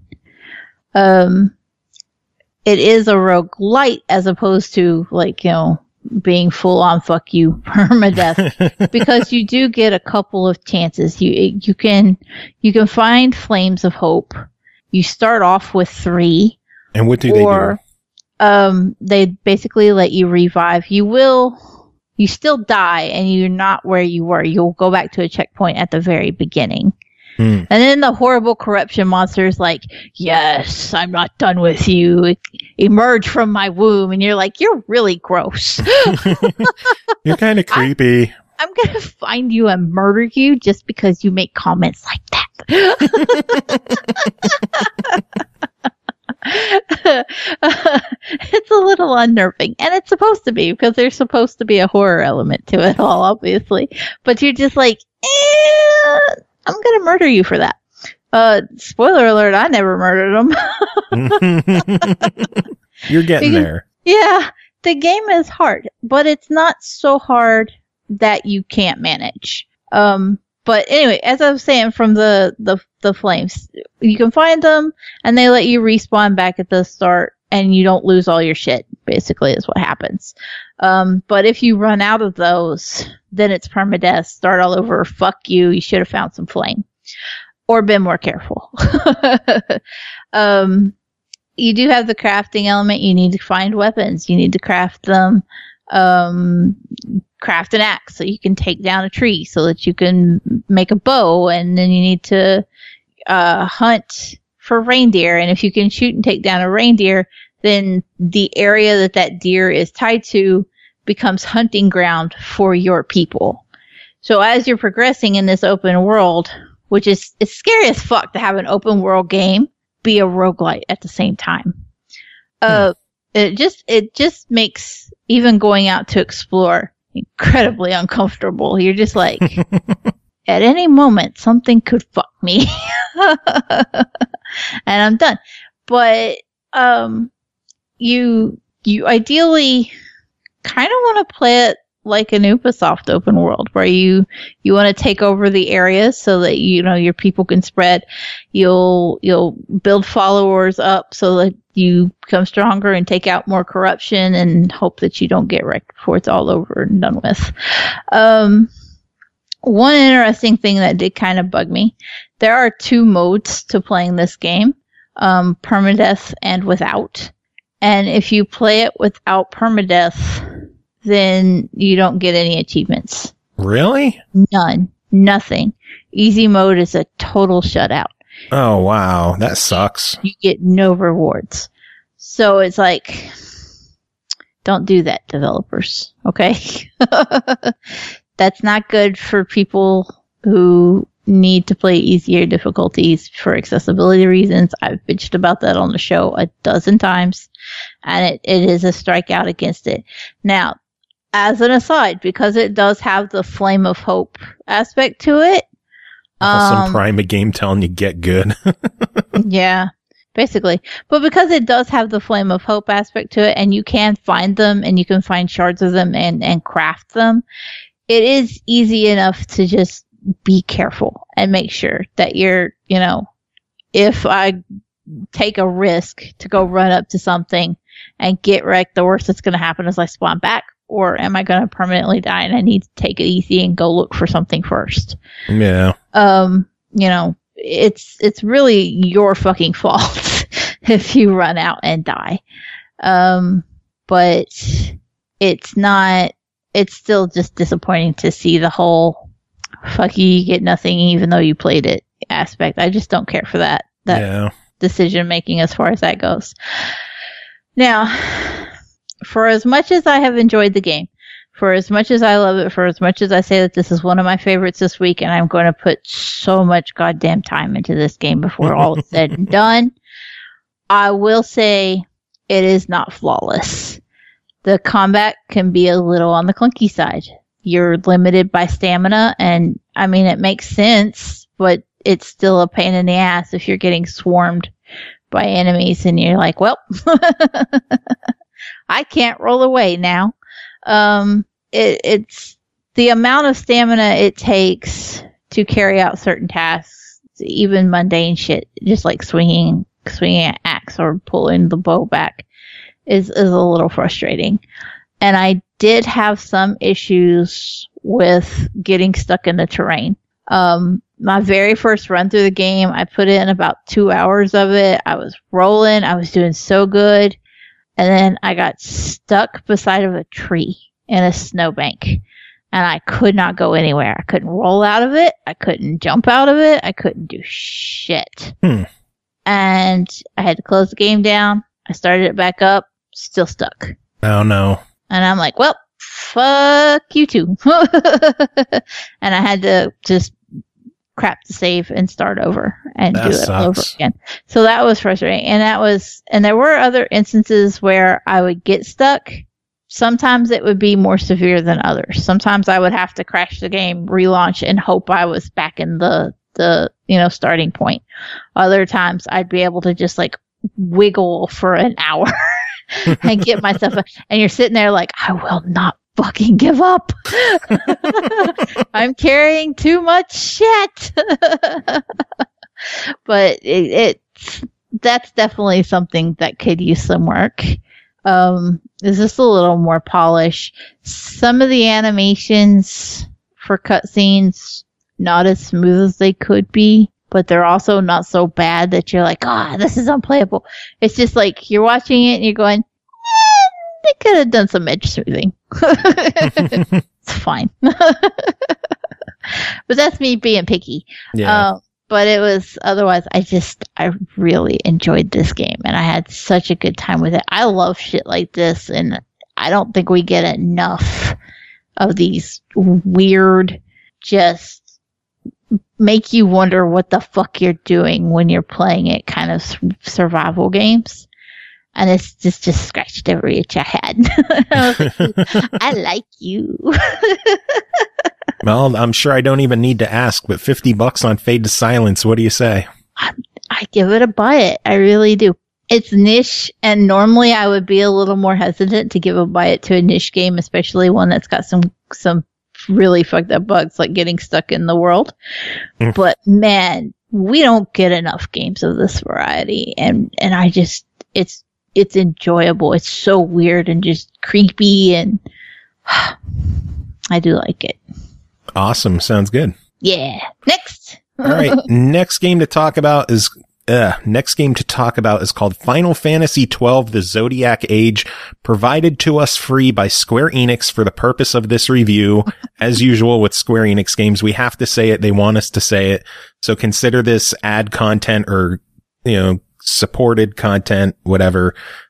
It is a roguelite as opposed to like, you know, being full on fuck you permadeath, because you do get a couple of chances. You can find flames of hope. You start off with 3. And what do they do? They basically let you revive. You still die and you're not where you were. You'll go back to a checkpoint at the very beginning. And then the horrible corruption monster's like, yes, I'm not done with you. Emerge from my womb. And you're like, you're really gross. You're kind of creepy. I'm going to find you and murder you just because you make comments like that. It's a little unnerving. And it's supposed to be, because there's supposed to be a horror element to it all, obviously. But you're just like, I'm going to murder you for that. Spoiler alert, I never murdered him. You're getting there. Yeah, the game is hard, but it's not so hard that you can't manage. But anyway, as I was saying, from the flames, you can find them, and they let you respawn back at the start, and you don't lose all your shit. basically is what happens. But if you run out of those, then it's permadeath, start all over, fuck you, you should have found some flame. Or been more careful. You do have the crafting element. You need to find weapons. You need to craft them. Craft an axe so you can take down a tree so that you can make a bow. And then you need to hunt for reindeer. And if you can shoot and take down a reindeer, then the area that deer is tied to becomes hunting ground for your people. So as you're progressing in this open world, which is, it's scary as fuck to have an open world game be a roguelite at the same time. It just makes even going out to explore incredibly uncomfortable. You're just like, at any moment, something could fuck me. And I'm done. But, you ideally kind of want to play it like an Ubisoft open world where you want to take over the areas so that, you know, your people can spread. You'll build followers up so that you become stronger and take out more corruption and hope that you don't get wrecked before it's all over and done with. One interesting thing that did kind of bug me, there are 2 modes to playing this game, permadeath and without. And if you play it without permadeath, then you don't get any achievements. Really? None. Nothing. Easy mode is a total shutout. Oh, wow. That sucks. You get no rewards. So it's like, don't do that, developers. Okay? That's not good for people who need to play easier difficulties for accessibility reasons. I've bitched about that on the show a dozen times, and it is a strikeout against it. Now, as an aside, because it does have the Flame of Hope aspect to it. Some Prime game telling you get good. Yeah, basically. But because it does have the Flame of Hope aspect to it, and you can find them, and you can find shards of them and craft them, it is easy enough to just be careful and make sure that you're, you know, if I take a risk to go run up to something and get wrecked, the worst that's going to happen is I spawn back. Or am I going to permanently die and I need to take it easy and go look for something first? Yeah. You know, it's really your fucking fault if you run out and die. But it's still just disappointing to see the whole fuck you get nothing even though you played it aspect. I just don't care for that decision making as far as that goes. Now, for as much as I have enjoyed the game, for as much as I love it, for as much as I say that this is one of my favorites this week, and I'm going to put so much goddamn time into this game before all is said and done, I will say it is not flawless. The combat can be a little on the clunky side. You're limited by stamina, and I mean, it makes sense, but it's still a pain in the ass if you're getting swarmed by enemies and you're like, well, I can't roll away now. It's the amount of stamina it takes to carry out certain tasks, even mundane shit, just like swinging an axe or pulling the bow back is a little frustrating. And I did have some issues with getting stuck in the terrain. My very first run through the game, I put in about 2 hours of it. I was rolling. I was doing so good. And then I got stuck beside of a tree in a snowbank. And I could not go anywhere. I couldn't roll out of it. I couldn't jump out of it. I couldn't do shit. And I had to close the game down. I started it back up. Still stuck. Oh, no. And I'm like, well, fuck you too. And I had to just crap the save and start over and do it all over again. So that was frustrating. And there were other instances where I would get stuck. Sometimes it would be more severe than others. Sometimes I would have to crash the game, relaunch, and hope I was back in the starting point. Other times I'd be able to just like wiggle for an hour and get myself and you're sitting there like, I will not fucking give up. I'm carrying too much shit. But that's definitely something that could use some work. Is just a little more polished. Some of the animations for cutscenes not as smooth as they could be, but they're also not so bad that you're like, this is unplayable. It's just like you're watching it and you're going, they could have done some edge smoothing. It's fine. But that's me being picky. Yeah. But it was otherwise, I really enjoyed this game and I had such a good time with it. I love shit like this, and I don't think we get enough of these weird, just make you wonder what the fuck you're doing when you're playing it kind of survival games. And it's just scratched every itch I had. I was like, I like you. Well, I'm sure I don't even need to ask, but $50 on Fade to Silence. What do you say? I give it a buy it. I really do. It's niche, and normally I would be a little more hesitant to give a buy it to a niche game, especially one that's got some really fucked up bugs like getting stuck in the world. But man, we don't get enough games of this variety, and I just it's enjoyable. It's so weird and just creepy, and I do like it. Awesome. Sounds good. Yeah. Next. All right. Next game to talk about is called Final Fantasy XII: The Zodiac Age, provided to us free by Square Enix for the purpose of this review. As usual with Square Enix games, we have to say it. They want us to say it. So consider this ad content or, supported content, whatever.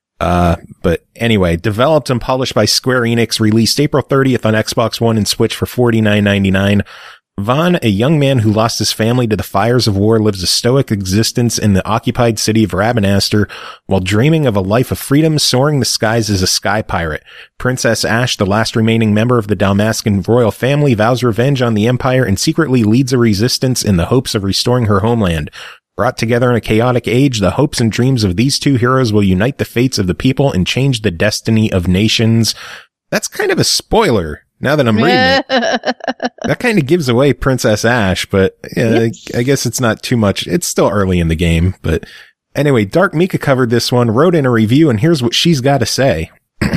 But anyway, developed and published by Square Enix, released April 30th on Xbox One and Switch for $49.99. Vaughn, a young man who lost his family to the fires of war, lives a stoic existence in the occupied city of Rabanastre while dreaming of a life of freedom, soaring the skies as a sky pirate. Princess Ashe, the last remaining member of the Dalmascan royal family, vows revenge on the Empire and secretly leads a resistance in the hopes of restoring her homeland. Brought together in a chaotic age, the hopes and dreams of these two heroes will unite the fates of the people and change the destiny of nations. That's kind of a spoiler. Now that I'm reading it, that kind of gives away Princess Ashe, but yeah, I guess it's not too much. It's still early in the game, but anyway, Dark Mika covered this one, wrote in a review, and here's what she's got to say.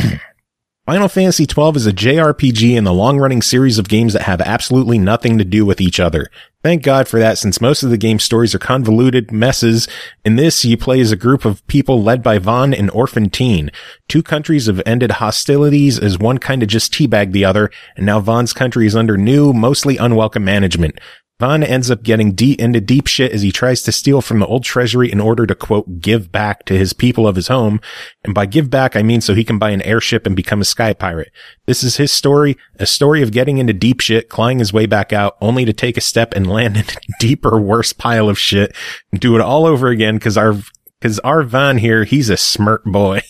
Final Fantasy XII is a JRPG in the long-running series of games that have absolutely nothing to do with each other. Thank God for that, since most of the game's stories are convoluted messes. In this, you play as a group of people led by Vaughn, an orphan teen. Two countries have ended hostilities as one kind of just teabagged the other, and now Vaughn's country is under new, mostly unwelcome management. Vaughn ends up getting into deep shit as he tries to steal from the old treasury in order to, quote, give back to his people of his home. And by give back, I mean so he can buy an airship and become a sky pirate. This is his story, a story of getting into deep shit, clawing his way back out, only to take a step and land in a deeper, worse pile of shit and do it all over again because our Vaughn here, he's a smart boy.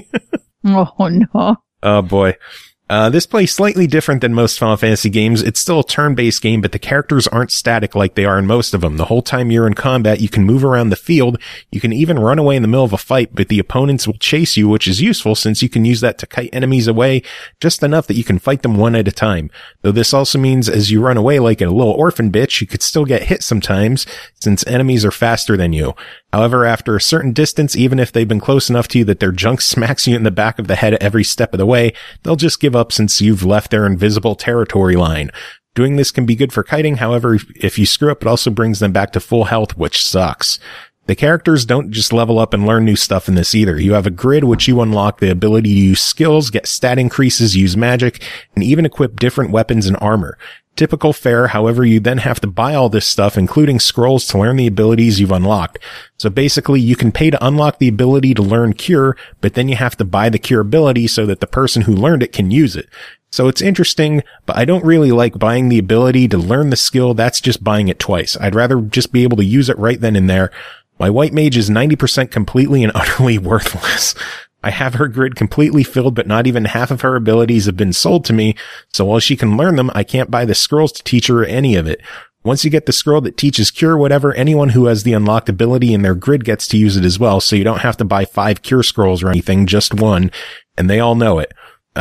Oh, no. Oh, boy. This plays slightly different than most Final Fantasy games. It's still a turn-based game, but the characters aren't static like they are in most of them. The whole time you're in combat, you can move around the field. You can even run away in the middle of a fight, but the opponents will chase you, which is useful since you can use that to kite enemies away just enough that you can fight them one at a time. Though this also means as you run away like a little orphan bitch, you could still get hit sometimes since enemies are faster than you. However, after a certain distance, even if they've been close enough to you that their junk smacks you in the back of the head every step of the way, they'll just give up since you've left their invisible territory line. Doing this can be good for kiting. However, if you screw up, it also brings them back to full health, which sucks. The characters don't just level up and learn new stuff in this either. You have a grid which you unlock the ability to use skills, get stat increases, use magic, and even equip different weapons and armor. Typical fare, however, you then have to buy all this stuff, including scrolls, to learn the abilities you've unlocked. So basically, you can pay to unlock the ability to learn Cure, but then you have to buy the Cure ability so that the person who learned it can use it. So it's interesting, but I don't really like buying the ability to learn the skill. That's just buying it twice. I'd rather just be able to use it right then and there. My white mage is 90% completely and utterly worthless. I have her grid completely filled, but not even half of her abilities have been sold to me, so while she can learn them, I can't buy the scrolls to teach her any of it. Once you get the scroll that teaches Cure whatever, anyone who has the unlocked ability in their grid gets to use it as well, so you don't have to buy 5 Cure scrolls or anything, just one, and they all know it.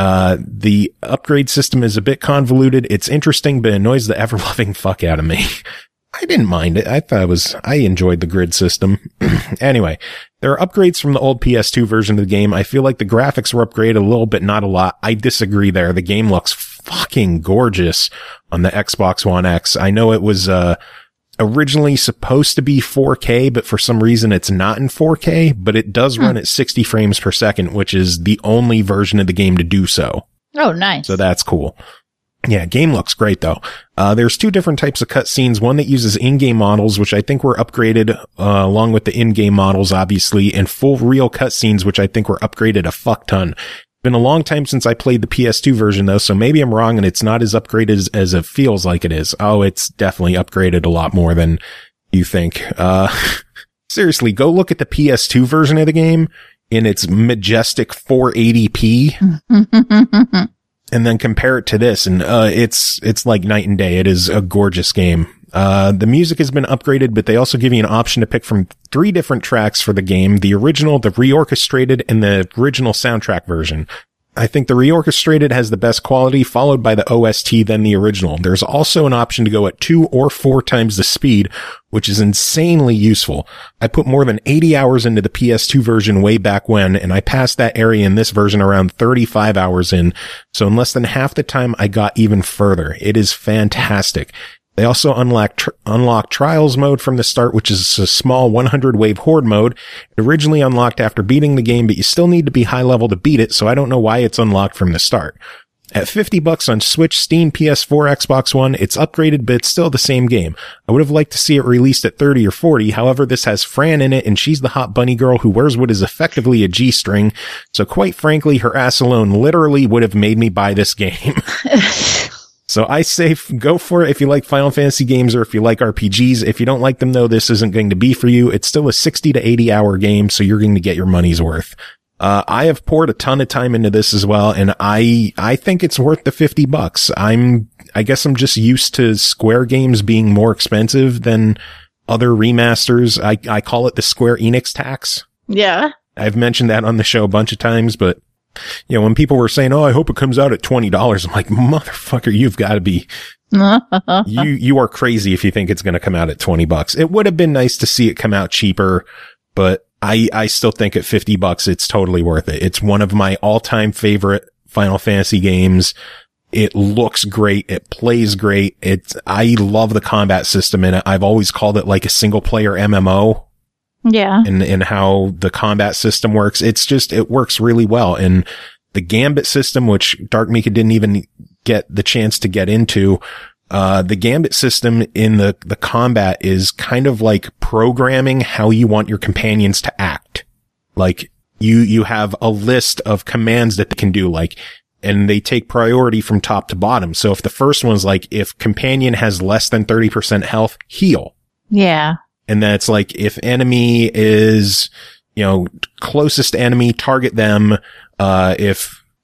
The upgrade system is a bit convoluted. It's interesting, but annoys the ever-loving fuck out of me. I didn't mind it. I enjoyed the grid system. Anyway, there are upgrades from the old PS2 version of the game. I feel like the graphics were upgraded a little bit, not a lot. I disagree there. The game looks fucking gorgeous on the Xbox One X. I know it was, originally supposed to be 4K, but for some reason it's not in 4K, but it does run at 60 frames per second, which is the only version of the game to do so. Oh, nice. So that's cool. Yeah, game looks great though. There's two different types of cutscenes. One that uses in-game models, which I think were upgraded, along with the in-game models, obviously, and full real cutscenes, which I think were upgraded a fuck ton. Been a long time since I played the PS2 version though, so maybe I'm wrong and it's not as upgraded as it feels like it is. Oh, it's definitely upgraded a lot more than you think. Seriously, go look at the PS2 version of the game in its majestic 480p. And then compare it to this, and it's like night and day. It is a gorgeous game. The music has been upgraded, but they also give you an option to pick from 3 different tracks for the game: the original, the reorchestrated, and the original soundtrack version. I think the reorchestrated has the best quality, followed by the OST, then the original. There's also an option to go at 2 or 4 times the speed, which is insanely useful. I put more than 80 hours into the PS2 version way back when, and I passed that area in this version around 35 hours in. So in less than half the time, I got even further. It is fantastic. They also unlock Trials mode from the start, which is a small 100-wave horde mode. It originally unlocked after beating the game, but you still need to be high level to beat it, so I don't know why it's unlocked from the start. At $50 on Switch, Steam, PS4, Xbox One, it's upgraded, but it's still the same game. I would have liked to see it released at 30 or 40. However, this has Fran in it, and she's the hot bunny girl who wears what is effectively a G-string. So quite frankly, her ass alone literally would have made me buy this game. So I say go for it if you like Final Fantasy games or if you like RPGs. If you don't like them though, this isn't going to be for you. It's still a 60 to 80 hour game, so you're going to get your money's worth. I have poured a ton of time into this as well, and I think it's worth the $50. I guess I'm just used to Square games being more expensive than other remasters. I call it the Square Enix tax. Yeah. I've mentioned that on the show a bunch of times, but you know, when people were saying, "Oh, I hope it comes out at $20," I'm like, "Motherfucker, you've got to be, you are crazy if you think it's going to come out at $20. It would have been nice to see it come out cheaper, but I still think at $50, it's totally worth it. It's one of my all-time favorite Final Fantasy games. It looks great. It plays great. I love the combat system in it. I've always called it like a single player MMO. Yeah. And how the combat system works. It works really well. And the Gambit system, which Dark Mika didn't even get the chance to get into, the Gambit system in the combat is kind of like programming how you want your companions to act. Like you have a list of commands that they can do, and they take priority from top to bottom. So if the first one's like, if companion has less than 30% health, heal. Yeah. And that's like, if enemy is, closest enemy, target them. There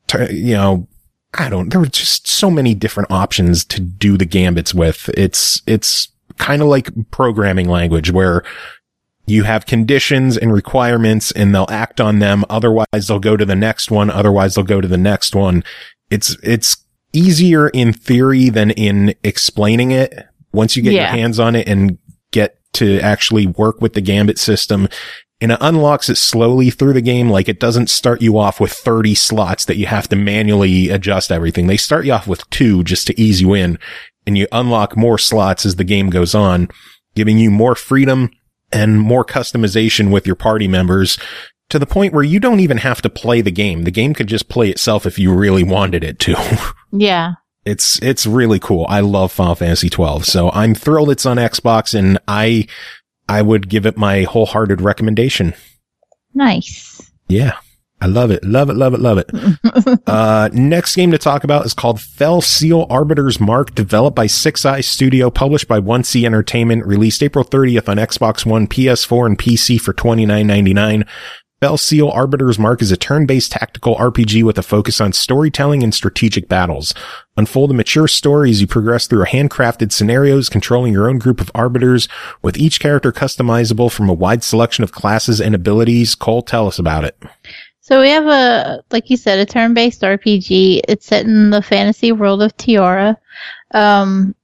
were just so many different options to do the gambits with. It's kind of like programming language where you have conditions and requirements and they'll act on them. Otherwise they'll go to the next one. Otherwise they'll go to the next one. It's easier in theory than in explaining it. Once you get your hands on it and get to actually work with the Gambit system, and it unlocks it slowly through the game. Like, it doesn't start you off with 30 slots that you have to manually adjust everything. They start you off with 2 just to ease you in, and you unlock more slots as the game goes on, giving you more freedom and more customization with your party members to the point where you don't even have to play the game. The game could just play itself if you really wanted it to. Yeah. It's really cool. I love Final Fantasy 12. So I'm thrilled it's on Xbox, and I would give it my wholehearted recommendation. Nice. Yeah. I love it. Love it, love it, love it. Next game to talk about is called Fell Seal Arbiter's Mark, developed by Six Eye Studio, published by 1C Entertainment, released April 30th on Xbox One, PS4, and PC for $29.99. Fell Seal Arbiter's Mark is a turn-based tactical RPG with a focus on storytelling and strategic battles. Unfold a mature story as you progress through handcrafted scenarios, controlling your own group of arbiters, with each character customizable from a wide selection of classes and abilities. Cole, tell us about it. So we have like you said, a turn-based RPG. It's set in the fantasy world of Tiara.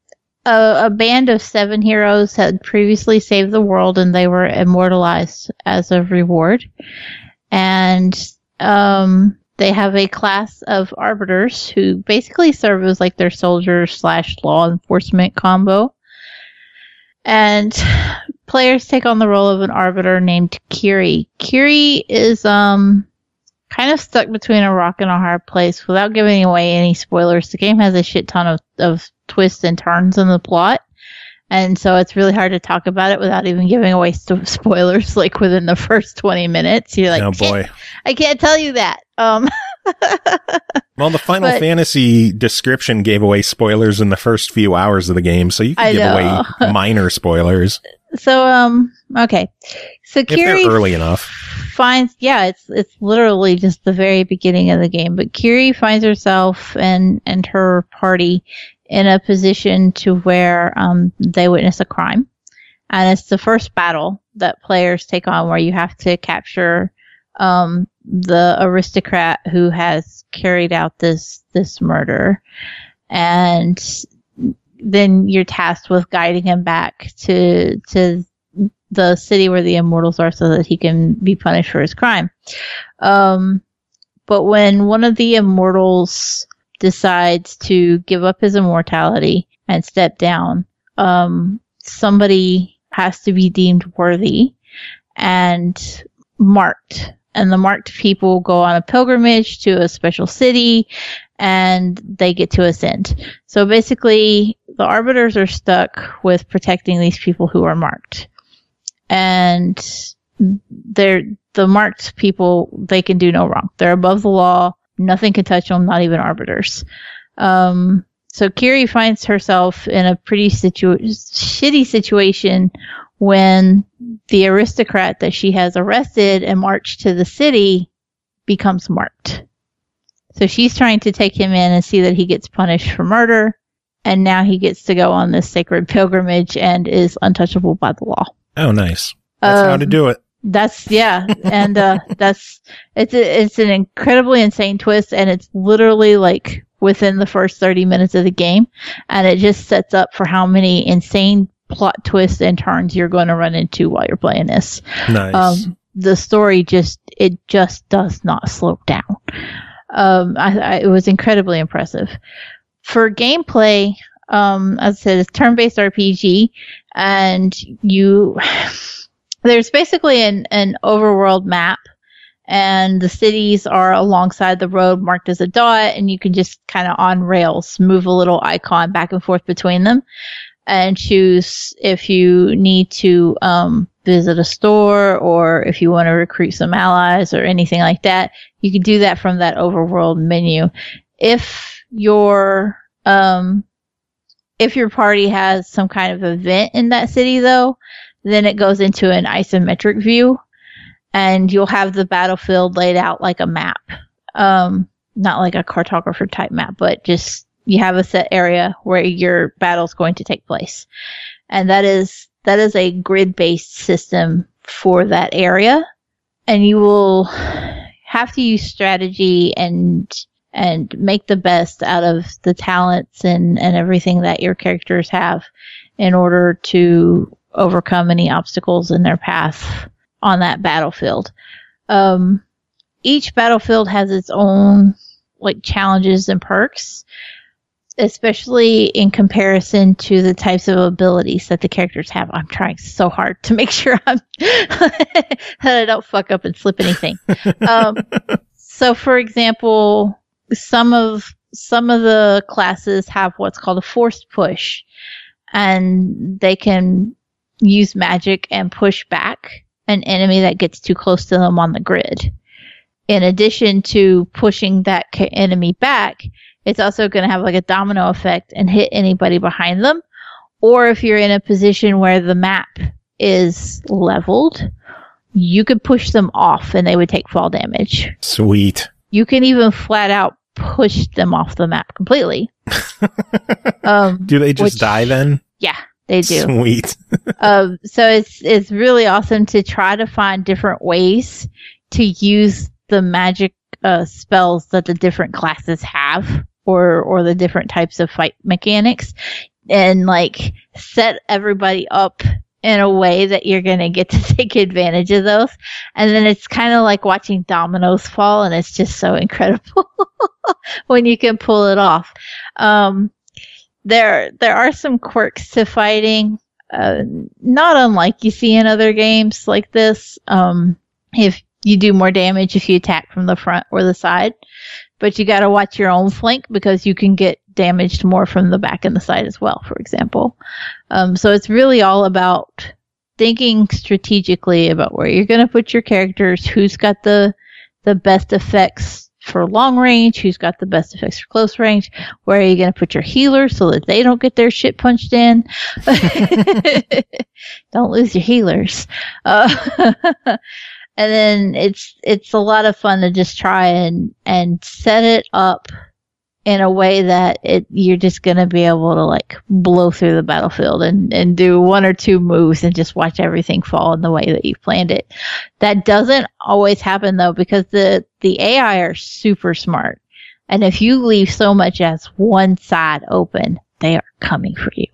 a band of 7 heroes had previously saved the world, and they were immortalized as a reward. And they have a class of arbiters who basically serve as like their soldier/law enforcement combo. And players take on the role of an arbiter named Kiri. Kiri is kind of stuck between a rock and a hard place. Without giving away any spoilers, the game has a shit ton of twists and turns in the plot. And so it's really hard to talk about it without even giving away spoilers, like within the first 20 minutes. You're like, oh boy, I can't tell you that. Well, the Final Fantasy description gave away spoilers in the first few hours of the game, so you can give away minor spoilers. So, okay. So Kiri, if they're early enough, finds, it's literally just the very beginning of the game, but Kiri finds herself and her party in a position to where they witness a crime. And it's the first battle that players take on, where you have to capture the aristocrat who has carried out this murder. And then you're tasked with guiding him back to the city where the immortals are, so that he can be punished for his crime. But when one of the immortals decides to give up his immortality and step down, somebody has to be deemed worthy and marked. And the marked people go on a pilgrimage to a special city, and they get to ascend. So basically, the arbiters are stuck with protecting these people who are marked. And the marked people, they can do no wrong. They're above the law. Nothing can touch them, not even arbiters. So Kiri finds herself in a pretty shitty situation when the aristocrat that she has arrested and marched to the city becomes marked. So she's trying to take him in and see that he gets punished for murder, and now he gets to go on this sacred pilgrimage and is untouchable by the law. Oh, nice. That's how to do it. And it's an incredibly insane twist, and it's literally like within the first 30 minutes of the game, and it just sets up for how many insane plot twists and turns you're going to run into while you're playing this. Nice. The story just does not slow down. It was incredibly impressive. For gameplay, as I said, it's turn-based RPG, and there's basically an overworld map, and the cities are alongside the road marked as a dot, and you can just kind of on rails move a little icon back and forth between them and choose if you need to visit a store, or if you want to recruit some allies or anything like that. You can do that from that overworld menu. If your party has some kind of event in that city, though, then it goes into an isometric view, and you'll have the battlefield laid out like a map. Not like a cartographer type map, but just you have a set area where your battle's going to take place. And that is a grid-based system for that area. And you will have to use strategy and make the best out of the talents and everything that your characters have in order to overcome any obstacles in their path on that battlefield. Each battlefield has its own like challenges and perks, especially in comparison to the types of abilities that the characters have. I'm trying so hard to make sure that I don't fuck up and slip anything. So for example, some of the classes have what's called a forced push, and they can use magic and push back an enemy that gets too close to them on the grid. In addition to pushing that enemy back, it's also going to have like a domino effect and hit anybody behind them. Or if you're in a position where the map is leveled, you could push them off and they would take fall damage. Sweet. You can even flat out push them off the map completely. Do they just die then? Yeah, they do. Sweet. So it's really awesome to try to find different ways to use the magic spells that the different classes have, or the different types of fight mechanics. and like set everybody up in a way that you're going to get to take advantage of those. And then it's kind of like watching dominoes fall, and it's just so incredible when you can pull it off. There are some quirks to fighting, not unlike you see in other games like this. If you do more damage if you attack from the front or the side, but you got to watch your own flank because you can get damaged more from the back and the side as well, for example. So it's really all about thinking strategically about where you're going to put your characters, who's got the best effects for long range, who's got the best effects for close range, where are you going to put your healers so that they don't get their shit punched in. Don't lose your healers. And then it's a lot of fun to just try and set it up in a way that you're just going to be able to like blow through the battlefield and do one or two moves and just watch everything fall in the way that you planned it. That doesn't always happen though, because the AI are super smart. And if you leave so much as one side open, they are coming for you.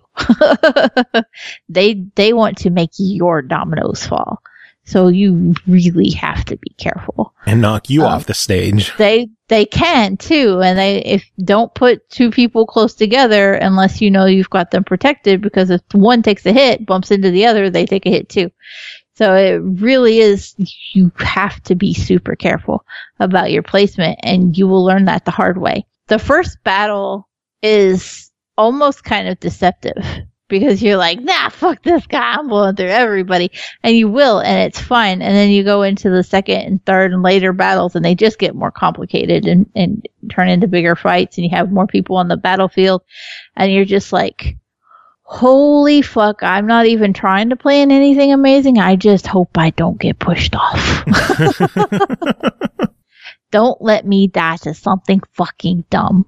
They want to make your dominoes fall. So you really have to be careful. And knock you off the stage. They can too, and if don't put two people close together unless you know you've got them protected, because if one takes a hit, bumps into the other, they take a hit too. So it really is, you have to be super careful about your placement, and you will learn that the hard way. The first battle is almost kind of deceptive, because you're like, nah, fuck this guy, I'm blowing through everybody. And you will, and it's fine. And then you go into the second and third and later battles, and they just get more complicated and turn into bigger fights, and you have more people on the battlefield. And you're just like, holy fuck, I'm not even trying to plan anything amazing. I just hope I don't get pushed off. Don't let me die to something fucking dumb.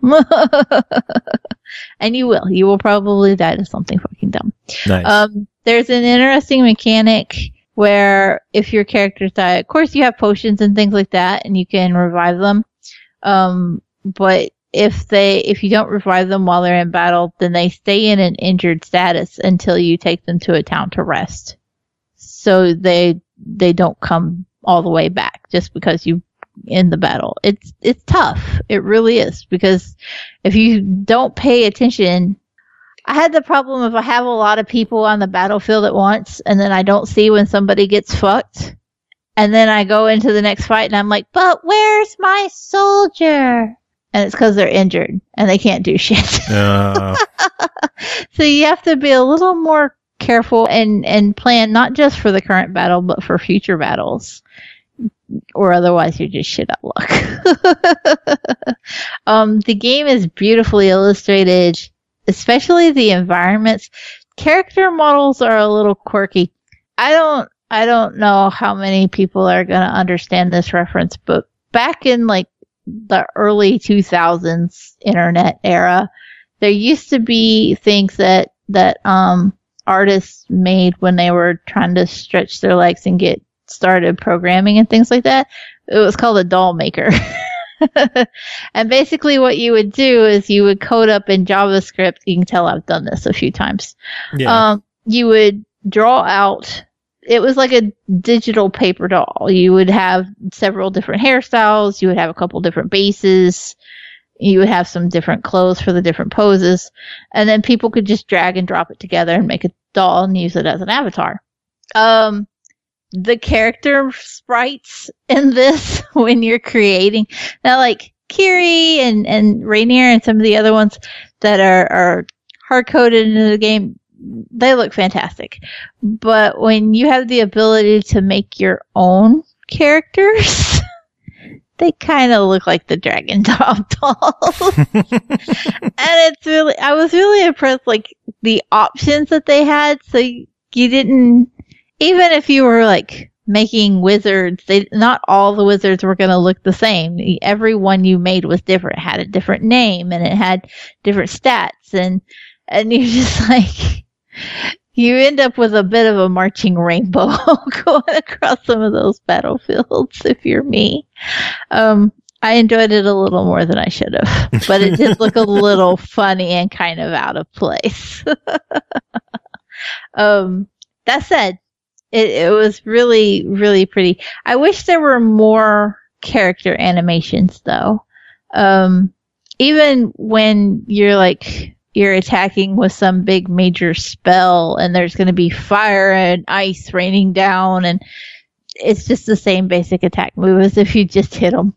And you will. You will probably die to something fucking dumb. Nice. There's an interesting mechanic where if your characters die, of course you have potions and things like that, and you can revive them. But if you don't revive them while they're in battle, then they stay in an injured status until you take them to a town to rest. So they don't come all the way back just because you in the battle. It's tough. It really is, because if you don't pay attention, I had the problem of I have a lot of people on the battlefield at once, and then I don't see when somebody gets fucked, and then I go into the next fight and I'm like, but where's my soldier? And it's because they're injured and they can't do shit. So you have to be a little more careful and plan not just for the current battle, but for future battles. Or otherwise you're just shit out of luck. The game is beautifully illustrated, especially the environments. Character models are a little quirky. I don't know how many people are going to understand this reference, but back in like the early 2000s internet era, there used to be things that artists made when they were trying to stretch their legs and get started programming and things like that. It was called a doll maker. And basically what you would do is you would code up in JavaScript. You can tell I've done this a few times. Yeah. You would draw out, it was like a digital paper doll. You would have several different hairstyles. You would have a couple different bases. You would have some different clothes for the different poses. And then people could just drag and drop it together and make a doll and use it as an avatar. The character sprites in this, when you're creating, now like Kiri and Rainier and some of the other ones that are hard-coded into the game, they look fantastic. But when you have the ability to make your own characters, they kind of look like the drag and drop dolls. And I was really impressed, like the options that they had. So you didn't, even if you were like making wizards, not all the wizards were going to look the same. Every one you made was different, had a different name, and it had different stats, and you're just like, you end up with a bit of a marching rainbow going across some of those battlefields if you're me. I enjoyed it a little more than I should have, but it did look a little funny and kind of out of place. That said, it was really, really pretty. I wish there were more character animations, though. Even when you're attacking with some big major spell and there's going to be fire and ice raining down, and it's just the same basic attack move as if you just hit them.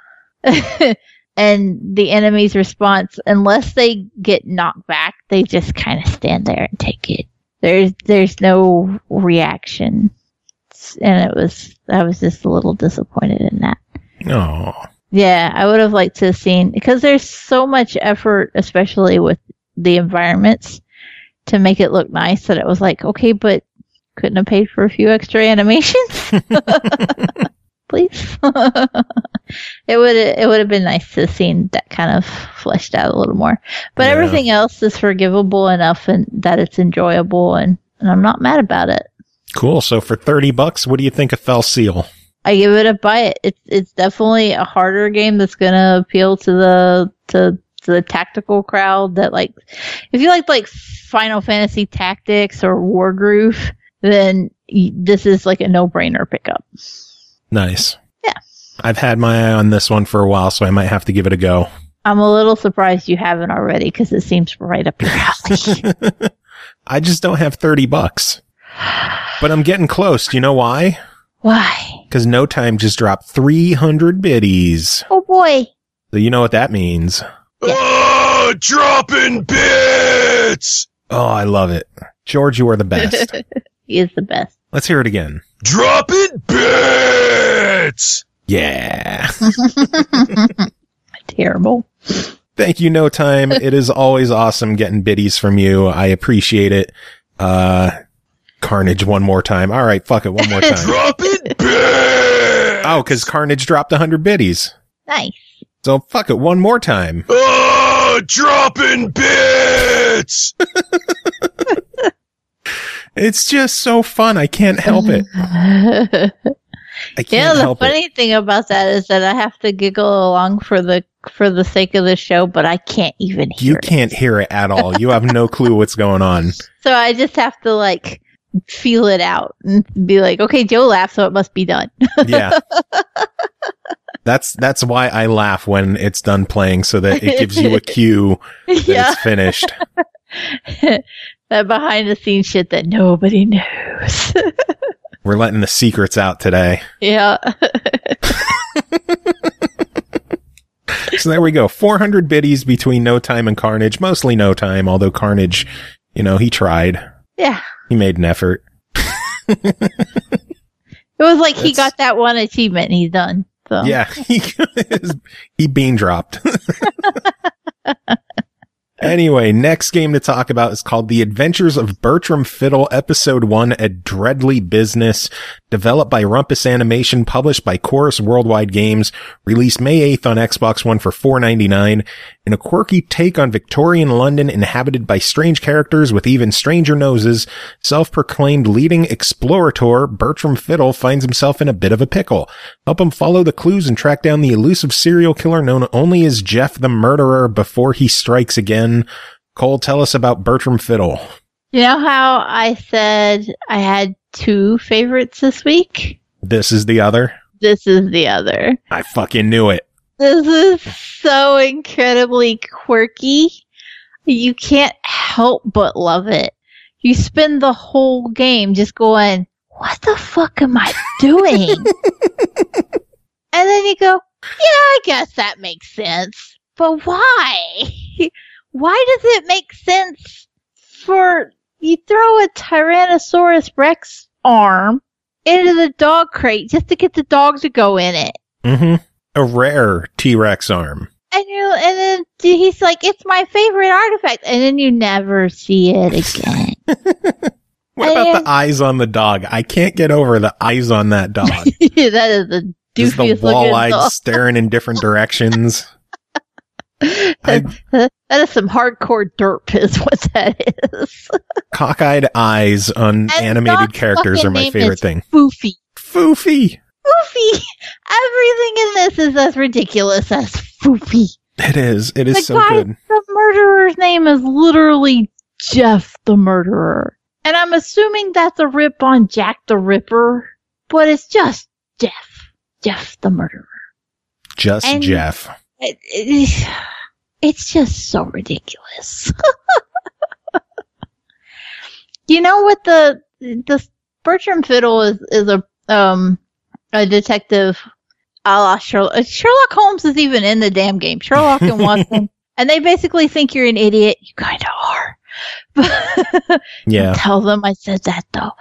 And the enemy's response, unless they get knocked back, they just kind of stand there and take it. There's no reaction, and I was just a little disappointed in that. Oh, yeah, I would have liked to have seen, because there's so much effort, especially with the environments, to make it look nice, that it was like, okay, but couldn't have paid for a few extra animations, please. It would have been nice to have seen that kind of fleshed out a little more. But everything else is forgivable enough and that it's enjoyable, and I'm not mad about it. Cool. So for $30, what do you think of Fell Seal? I give it a buy it. It's definitely a harder game that's gonna appeal to the tactical crowd. That, like, if you like Final Fantasy Tactics or Wargroove, then this is like a no-brainer pickup. Nice. Yeah. I've had my eye on this one for a while, so I might have to give it a go. I'm a little surprised you haven't already, because it seems right up your alley. I just don't have $30. But I'm getting close. Do you know why? Why? Because No Time just dropped 300 biddies. Oh boy. So you know what that means. Yeah. Dropping bits! Oh, I love it. George, you are the best. He is the best. Let's hear it again. Dropping bits! Yeah. Terrible. Thank you, No Time. It is always awesome getting biddies from you. I appreciate it. Carnage one more time. All right, fuck it, one more time. Dropping bits! Oh, because Carnage dropped 100 biddies. Nice. So fuck it, one more time. Oh, dropping bits! It's just so fun. I can't help it. I can't help it. The funny thing about that is that I have to giggle along for the sake of the show, but I can't even hear it. You can't hear it at all. You have no clue what's going on. So I just have to, like, feel it out and be like, okay, Joe laughed, so it must be done. Yeah. That's why I laugh when it's done playing, so that it gives you a cue that it's finished. That behind the scenes shit that nobody knows. We're letting the secrets out today. Yeah. So there we go. 400 biddies between No Time and Carnage. Mostly No Time, although Carnage, he tried. Yeah. He made an effort. It was like he got that one achievement and he's done. So. Yeah. He bean dropped. Anyway, next game to talk about is called The Adventures of Bertram Fiddle, Episode 1, A Dreadly Business, developed by Rumpus Animation, published by Chorus Worldwide Games, released May 8th on Xbox One for $4.99. In a quirky take on Victorian London inhabited by strange characters with even stranger noses, self-proclaimed leading explorator Bertram Fiddle finds himself in a bit of a pickle. Help him follow the clues and track down the elusive serial killer known only as Jeff the Murderer before he strikes again. Cole, tell us about Bertram Fiddle. You know how I said I had two favorites this week? This is the other? This is the other. I fucking knew it. This is so incredibly quirky. You can't help but love it. You spend the whole game just going, what the fuck am I doing? And then you go, yeah, I guess that makes sense. But why? Why does it make sense for you throw a Tyrannosaurus Rex arm into the dog crate just to get the dog to go in it? Mm-hmm. A rare T-Rex arm. And then he's like, it's my favorite artifact. And then you never see it again. What about the eyes on the dog? I can't get over the eyes on that dog. That is the doofiest looking the wall-eyed dog. staring in different directions. That is some hardcore derp is what that is. Cockeyed eyes on And animated dog's characters fucking are my name favorite is thing. Foofy. Foofy. Foofy. Everything in this is as ridiculous as Foofy. It is. It is The so guy, good. the murderer's name is literally Jeff the Murderer. And I'm assuming that's a rip on Jack the Ripper, but it's just Jeff. Jeff the Murderer. Just And Jeff. It's just so ridiculous. You know what the Bertram Fiddle is a detective a la Sherlock. Sherlock Holmes is even in the damn game. Sherlock and Watson. And they basically think you're an idiot. You kind of are. Yeah. Tell them I said that though.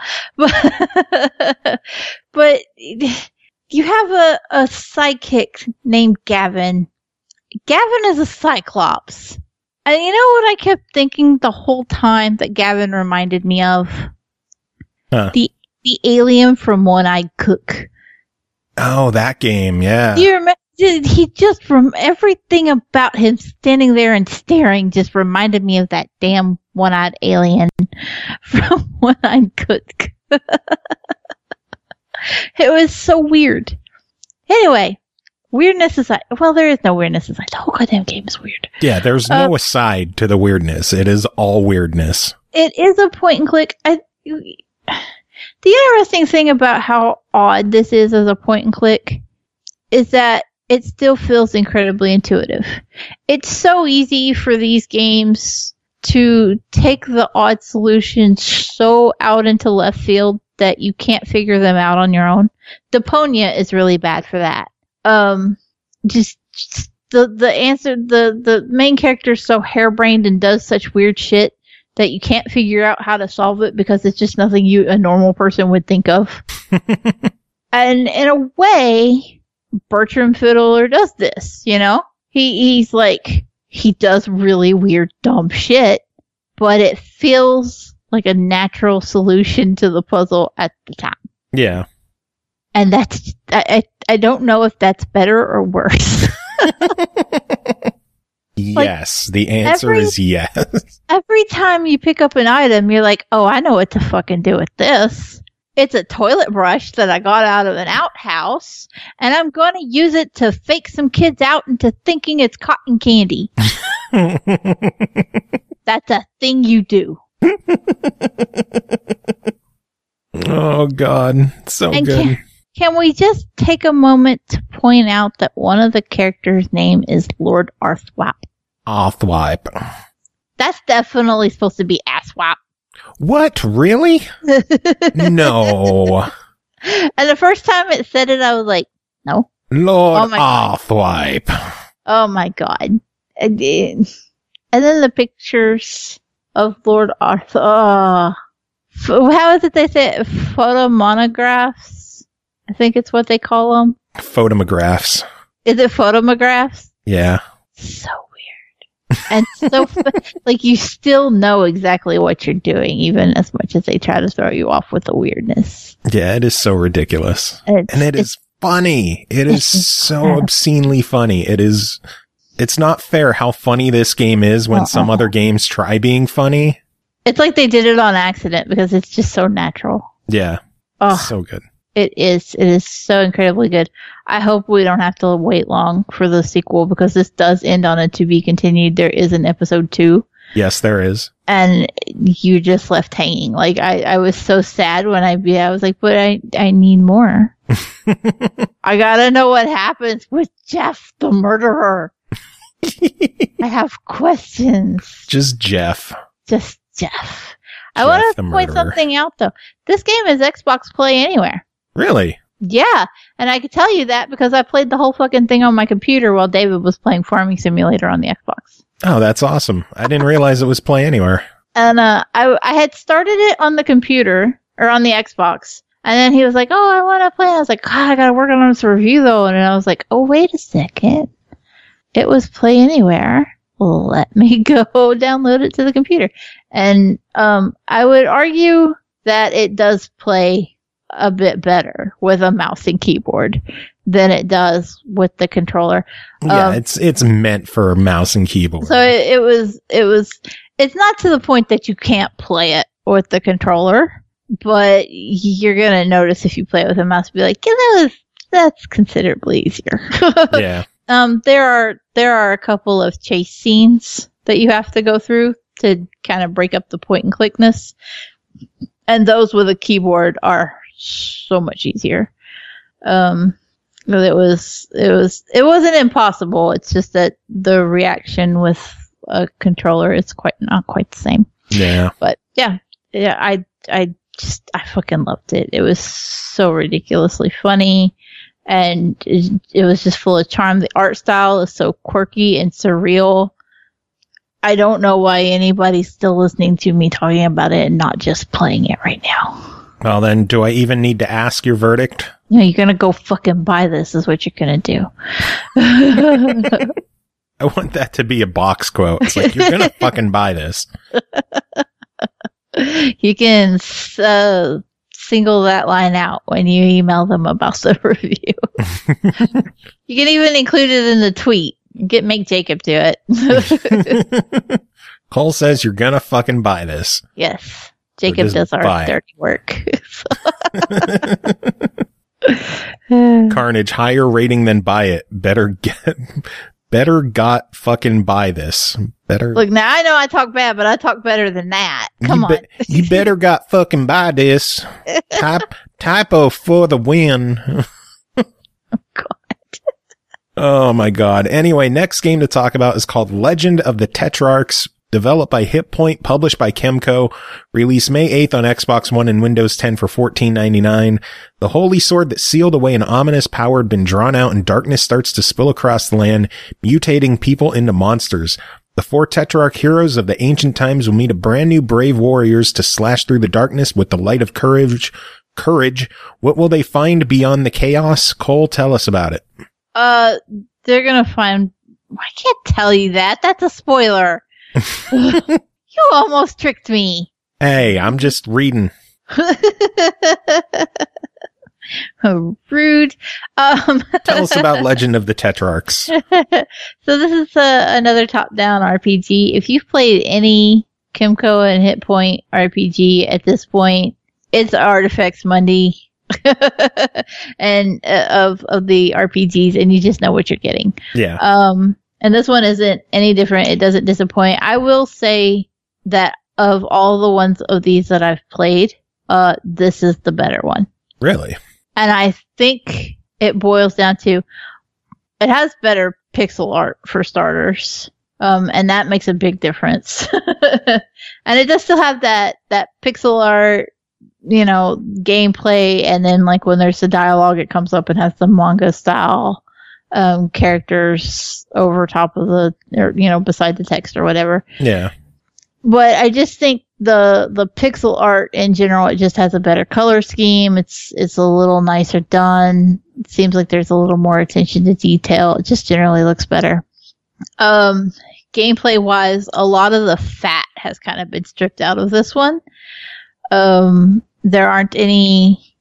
But you have a sidekick named Gavin. Gavin is a Cyclops. And you know what I kept thinking the whole time that Gavin reminded me of? Huh. The alien from One-Eyed Cook. Oh, that game. Yeah. Do you remember? He just, from everything about him standing there and staring, just reminded me of that damn one-eyed alien from One-Eyed Cook. It was so weird. Anyway, weirdness aside, well, there is no weirdness aside. The whole goddamn game is weird. Yeah, there's no aside to the weirdness. It is all weirdness. It is a point and click. The interesting thing about how odd this is as a point and click is that it still feels incredibly intuitive. It's so easy for these games to take the odd solutions so out into left field that you can't figure them out on your own. Deponia is really bad for that. Just the answer, the main character is so harebrained and does such weird shit that you can't figure out how to solve it because it's just nothing a normal person would think of. And in a way, Bertram Fiddler does this, you know? He's like, he does really weird, dumb shit, but it feels like a natural solution to the puzzle at the time. Yeah. And that's, I don't know if that's better or worse. Yes. The answer is yes. Every time you pick up an item, you're like, oh, I know what to fucking do with this. It's a toilet brush that I got out of an outhouse, and I'm going to use it to fake some kids out into thinking it's cotton candy. That's a thing you do. Oh, God. So And good. Can we just take a moment to point out that one of the characters' name is Lord Arthwap? Othwipe. That's definitely supposed to be Asswap. What? Really? No. And the first time it said it, I was like, no. Lord Oh my God. Othwipe. Oh my God. And then the pictures of Lord Arthur. How is it they say it? Photomonographs? I think it's what they call them. Photomographs. Is it photomographs? Yeah. So weird. And so, like, you still know exactly what you're doing, even as much as they try to throw you off with the weirdness. Yeah, it is so ridiculous. And it is funny. It is so obscenely funny. It's not fair how funny this game is when some other games try being funny. It's like they did it on accident because it's just so natural. Yeah. Oh, So good. it is so incredibly good. I hope we don't have to wait long for the sequel because this does end on a to be continued. There is an episode 2. Yes, there is. And you just left hanging. Like, I was so sad when I was like, but I need more. I gotta know what happens with Jeff the murderer. I have questions. Just Jeff. Just Jeff. I Jeff want the to point murderer. something out though. This game is Xbox Play Anywhere. Really? Yeah, and I could tell you that because I played the whole fucking thing on my computer while David was playing Farming Simulator on the Xbox. Oh, that's awesome. I didn't realize it was Play Anywhere. And I had started it on the computer, or on the Xbox, and then he was like, oh, I want to play. I was like, God, I gotta work on this review though. And I was like, oh, wait a second. It was Play Anywhere. Let me go download it to the computer. And I would argue that it does play a bit better with a mouse and keyboard than it does with the controller. Yeah, it's meant for mouse and keyboard. So it's not to the point that you can't play it with the controller, but you're going to notice if you play it with a mouse, be like, yeah, that was that's considerably easier. Yeah. There are a couple of chase scenes that you have to go through to kind of break up the point and clickness, and those with a keyboard are so much easier. It wasn't impossible. It's just that the reaction with a controller is not quite the same. Yeah. But yeah, I fucking loved it. It was so ridiculously funny, and it was just full of charm. The art style is so quirky and surreal. I don't know why anybody's still listening to me talking about it and not just playing it right now. Well, then, do I even need to ask your verdict? No, you're gonna go fucking buy this is what you're gonna do. I want that to be a box quote. It's like, you're gonna fucking buy this. You can single that line out when you email them about the review. You can even include it in the tweet. Make Jacob do it. Cole says you're gonna fucking buy this. Yes. Jacob does our dirty work. Carnage, higher rating than buy it. Better got fucking buy this. Better. Look, now I know I talk bad, but I talk better than that. Come on. You better got fucking buy this. Typo for the win. Oh, God. Oh my God. Anyway, next game to talk about is called Legend of the Tetrarchs. Developed by Hit Point, published by Kemco, released May 8th on Xbox One and Windows 10 for $14.99. The holy sword that sealed away an ominous power had been drawn out, and darkness starts to spill across the land, mutating people into monsters. The 4 Tetrarch heroes of the ancient times will meet a brand new brave warriors to slash through the darkness with the light of courage. What will they find beyond the chaos? Cole, tell us about it. They're gonna find... I can't tell you that. That's a spoiler. You almost tricked me. Hey, I'm just reading. Oh, rude. Tell us about Legend of the Tetrarchs. So this is another top-down RPG. If you've played any Kemco and Hit Point RPG at this point, it's Artifacts Mundi and of the RPGs, and you just know what you're getting. Yeah. And this one isn't any different. It doesn't disappoint. I will say that of all the ones of these that I've played, this is the better one. Really? And I think it boils down to it has better pixel art for starters. And that makes a big difference. And it does still have that pixel art, gameplay. And then like when there's the dialogue, it comes up and has the manga style characters over top of beside the text or whatever. Yeah. But I just think the pixel art in general, it just has a better color scheme. It's a little nicer done. It seems like there's a little more attention to detail. It just generally looks better. Gameplay wise, a lot of the fat has kind of been stripped out of this one. There aren't any,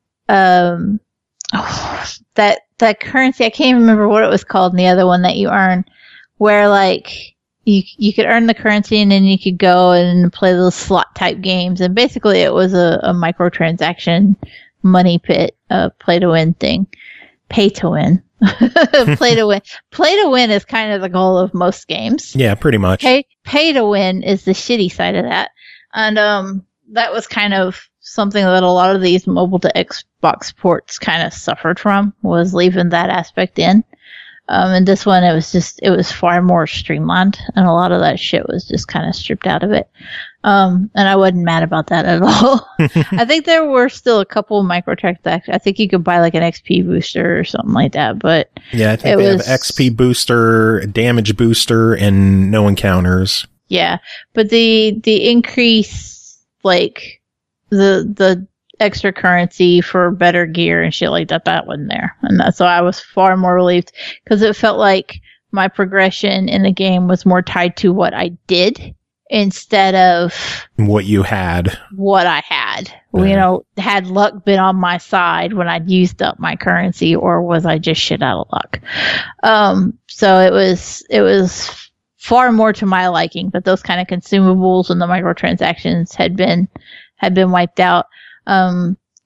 that currency, I can't remember what it was called in the other one that you earn, where like you could earn the currency and then you could go and play those slot type games, and basically it was a microtransaction money pit, play to win thing. Pay to win. Play to win. Play to win is kind of the goal of most games. Yeah, pretty much. Pay to win is the shitty side of that. And that was kind of something that a lot of these mobile to Xbox ports kind of suffered from, was leaving that aspect in. And this one, it was far more streamlined, and a lot of that shit was just kind of stripped out of it. And I wasn't mad about that at all. I think there were still a couple of microtransactions. I think you could buy like an XP booster or something like that, but yeah, I think they have XP booster, damage booster, and no encounters. Yeah, but the increase, like the extra currency for better gear and shit like that wasn't there. And that's why I was far more relieved, because it felt like my progression in the game was more tied to what I did instead of what you had. What I had. Had luck been on my side when I'd used up my currency, or was I just shit out of luck? So it was far more to my liking, but those kind of consumables and the microtransactions had been wiped out.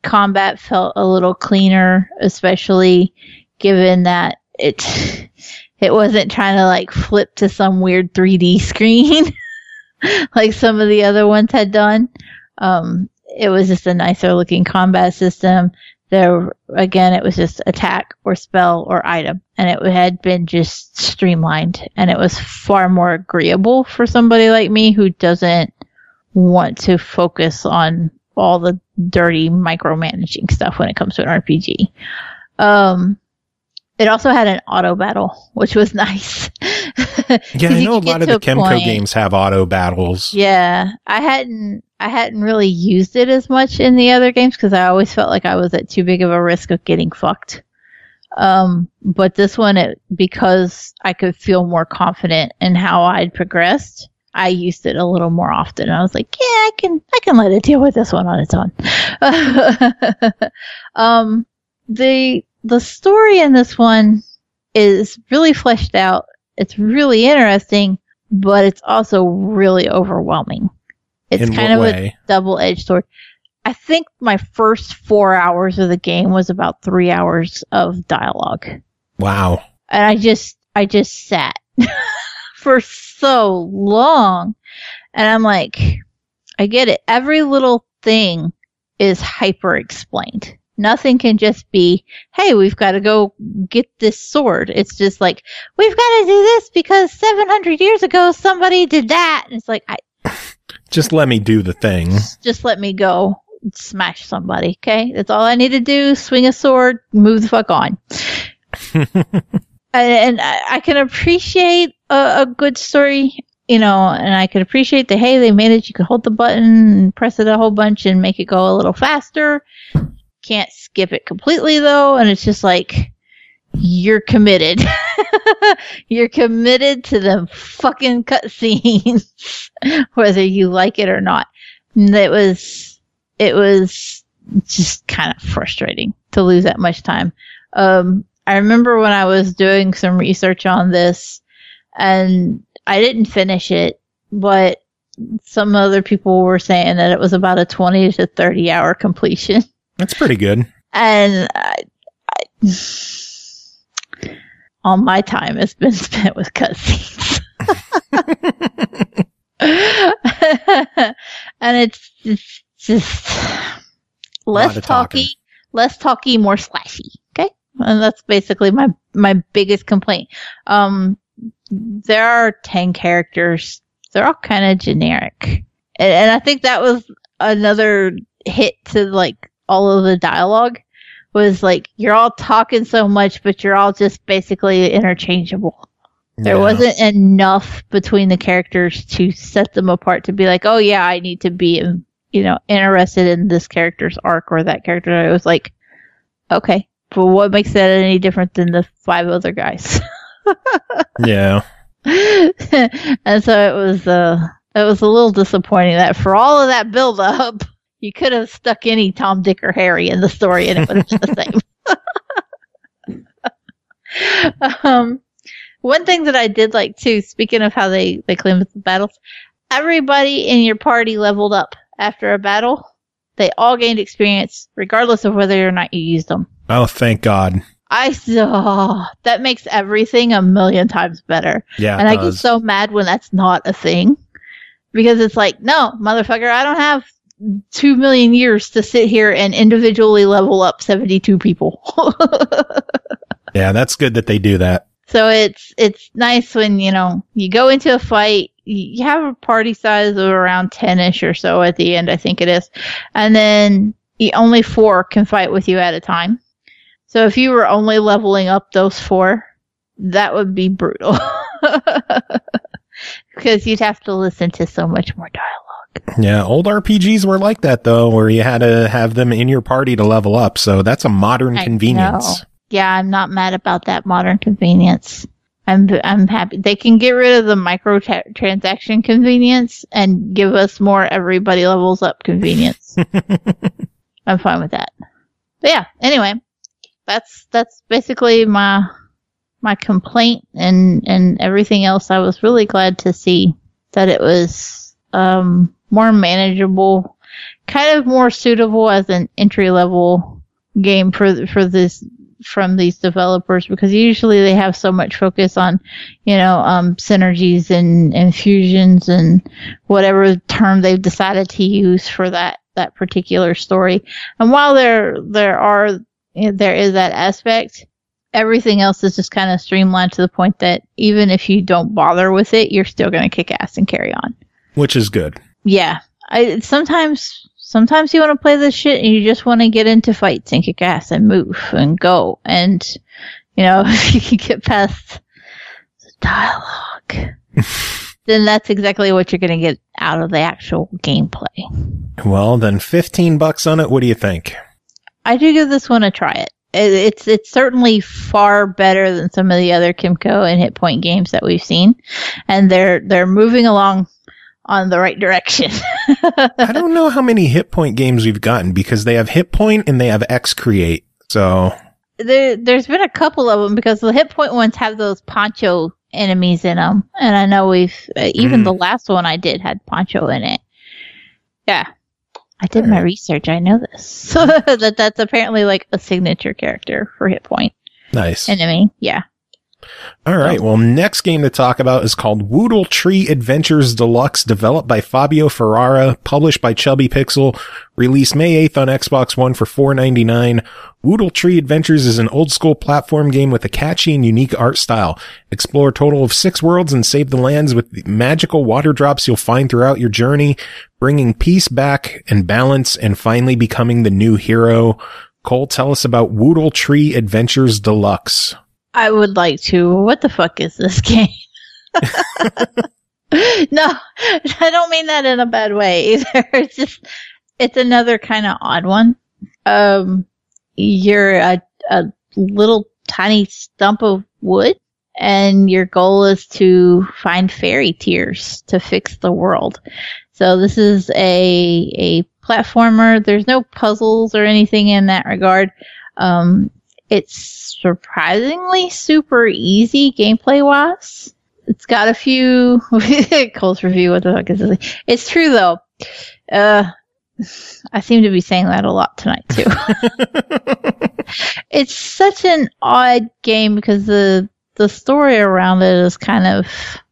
combat felt a little cleaner, especially given that it wasn't trying to like flip to some weird 3D screen like some of the other ones had done. It was just a nicer looking combat system. There, again, it was just attack or spell or item, and it had been just streamlined, and it was far more agreeable for somebody like me who doesn't want to focus on all the dirty micromanaging stuff when it comes to an RPG. It also had an auto battle, which was nice. Yeah, I know a lot of the Kemco games have auto battles. Yeah, I hadn't really used it as much in the other games because I always felt like I was at too big of a risk of getting fucked. But this one, because I could feel more confident in how I'd progressed, I used it a little more often. I was like, yeah, I can let it deal with this one on its own. The story in this one is really fleshed out. It's really interesting, but it's also really overwhelming. It's kind of a double-edged sword. I think my first 4 hours of the game was about 3 hours of dialogue. Wow. And I just sat for so long. And I'm like, I get it. Every little thing is hyper explained. Nothing can just be, hey, we've got to go get this sword. It's just like, we've got to do this because 700 years ago somebody did that. And it's like, just let me do the thing. Just let me go smash somebody, okay? That's all I need to do. Swing a sword, move the fuck on. And I can appreciate a good story, and I can appreciate the, hey, they made it. You can hold the button and press it a whole bunch and make it go a little faster. Can't skip it completely, though, and it's just like, you're committed. You're committed to the fucking cutscenes, whether you like it or not. And it was just kind of frustrating to lose that much time. I remember when I was doing some research on this, and I didn't finish it, but some other people were saying that it was about a 20 to 30 hour completion. That's pretty good. And all my time has been spent with cutscenes. And it's just less talky, more slashy. Okay? And that's basically my biggest complaint. There are 10 characters. They're all kind of generic. And I think that was another hit to like all of the dialogue, was like, you're all talking so much, but you're all just basically interchangeable. Yeah. There wasn't enough between the characters to set them apart to be like, oh yeah, I need to be, interested in this character's arc or that character. I was like, okay, but what makes that any different than the 5 other guys? Yeah. And so it was a little disappointing that for all of that build up, you could have stuck any Tom, Dick, or Harry in the story and it would have been the same. One thing that I did like too, speaking of how they claim the battles, everybody in your party leveled up after a battle. They all gained experience, regardless of whether or not you used them. Oh, thank God. That makes everything a million times better. Yeah, and I get so mad when that's not a thing. Because it's like, no, motherfucker, I don't have 2 million years to sit here and individually level up 72 people. Yeah, that's good that they do that. So it's nice when, you go into a fight, you have a party size of around 10-ish or so at the end, I think it is. And then only 4 can fight with you at a time. So if you were only leveling up those 4, that would be brutal. Because you'd have to listen to so much more dialogue. Yeah, old RPGs were like that, though, where you had to have them in your party to level up. So that's a modern convenience. Yeah, I'm not mad about that modern convenience. I'm happy. They can get rid of the microtransaction convenience and give us more everybody levels up convenience. I'm fine with that. But yeah, anyway, that's basically my complaint and everything else. I was really glad to see that it was more manageable. kind of more suitable as an entry level game for this from these developers, because usually they have so much focus on, synergies and infusions and whatever term they've decided to use for that particular story. And while there is that aspect, everything else is just kind of streamlined to the point that even if you don't bother with it, you're still going to kick ass and carry on. Which is good. Yeah. Sometimes you want to play this shit and you just want to get into fights and kick ass and move and go. And, if you can get past the dialogue, then that's exactly what you're going to get out of the actual gameplay. Well, then $15 on it. What do you think? I do give this one a try. It's certainly far better than some of the other Kimco and Hit Point games that we've seen. And they're moving along on the right direction. I don't know how many Hit Point games we've gotten, because they have Hit Point and they have X-Create. So there's been a couple of them, because the Hit Point ones have those poncho enemies in them. And I know even the last one I did had poncho in it. Yeah. I did my research. I know this. That's apparently like a signature character for Hit Point. Nice. Enemy. Yeah. All right. Well, next game to talk about is called Woodle Tree Adventures Deluxe, developed by Fabio Ferrara, published by Chubby Pixel, released May 8th on Xbox One for $4.99. Woodle Tree Adventures is an old-school platform game with a catchy and unique art style. Explore a total of 6 worlds and save the lands with the magical water drops you'll find throughout your journey, bringing peace back and balance and finally becoming the new hero. Cole, tell us about Woodle Tree Adventures Deluxe. I would like to. What the fuck is this game? No, I don't mean that in a bad way either. It's another kind of odd one. You're a little tiny stump of wood, and your goal is to find fairy tears to fix the world. So this is a platformer. There's no puzzles or anything in that regard. It's surprisingly super easy gameplay wise. It's got a few Cole's review. What the fuck is this? It's true though. I seem to be saying that a lot tonight too. It's such an odd game because the story around it is kind of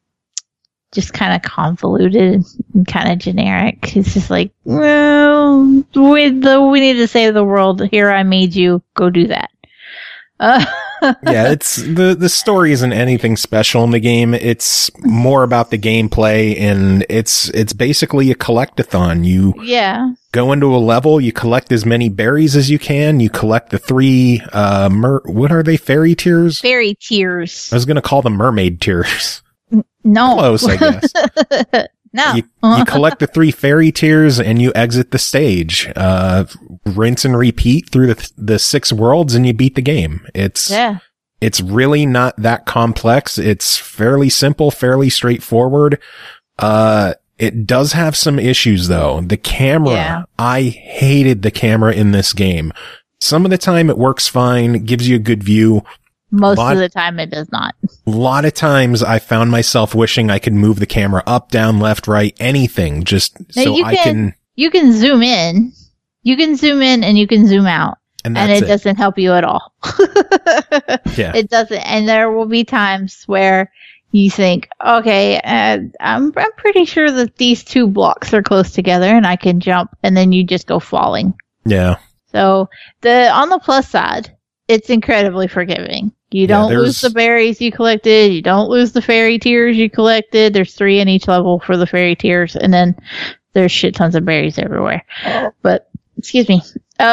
convoluted and kind of generic. It's just like, well, we need to save the world. Here, I made you. Go do that. Yeah, it's the story isn't anything special in the game. It's more about the gameplay, and it's basically a collect-a-thon. You go into a level, you collect as many berries as you can, you collect the 3 what are they? Fairy tears? Fairy tears. I was gonna call them mermaid tears. No. Close, I guess. No. You collect the 3 fairy tears and you exit the stage. Rinse and repeat through the 6 worlds and you beat the game. It's really not that complex. It's fairly simple, fairly straightforward. It does have some issues though. The camera, I hated the camera in this game. Some of the time it works fine, gives you a good view. Most of the time it does not. A lot of times I found myself wishing I could move the camera up, down, left, right, anything, just now so I can... You can zoom in. You can zoom in and you can zoom out. And it doesn't help you at all. Yeah. It doesn't. And there will be times where you think, okay, I'm pretty sure that these 2 blocks are close together and I can jump, and then you just go falling. Yeah. So on the plus side, it's incredibly forgiving. You don't lose the berries you collected. You don't lose the fairy tears you collected. There's 3 in each level for the fairy tears, and then there's shit tons of berries everywhere. But excuse me,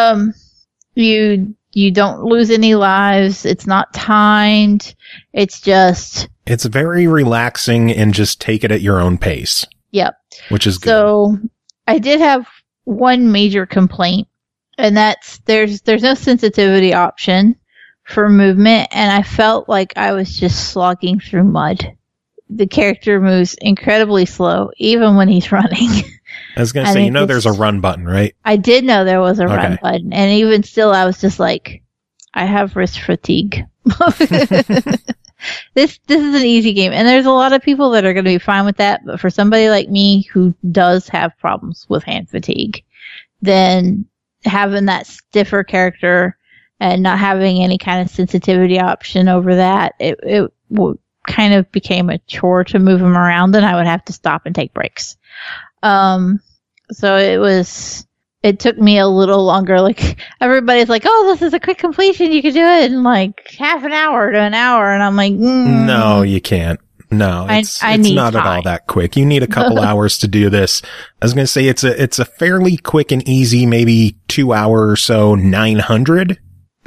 you don't lose any lives. It's not timed. It's very relaxing and just take it at your own pace. Yep, which is good. So I did have one major complaint, and that's there's no sensitivity option for movement, and I felt like I was just slogging through mud. The character moves incredibly slow, even when he's running. I was going to say, there's a run button, right? I did know there was a run button, and even still, I was just like, I have wrist fatigue. This is an easy game, and there's a lot of people that are going to be fine with that, but for somebody like me who does have problems with hand fatigue, then having that stiffer character and not having any kind of sensitivity option over that, it kind of became a chore to move him around, and I would have to stop and take breaks. So it took me a little longer. Like, everybody's like, oh, this is a quick completion. You could do it in like half an hour to an hour. And I'm like, no, you can't. No, it's not at all that quick. You need a couple hours to do this. I was going to say it's a fairly quick and easy, maybe 2 hour or so, 900.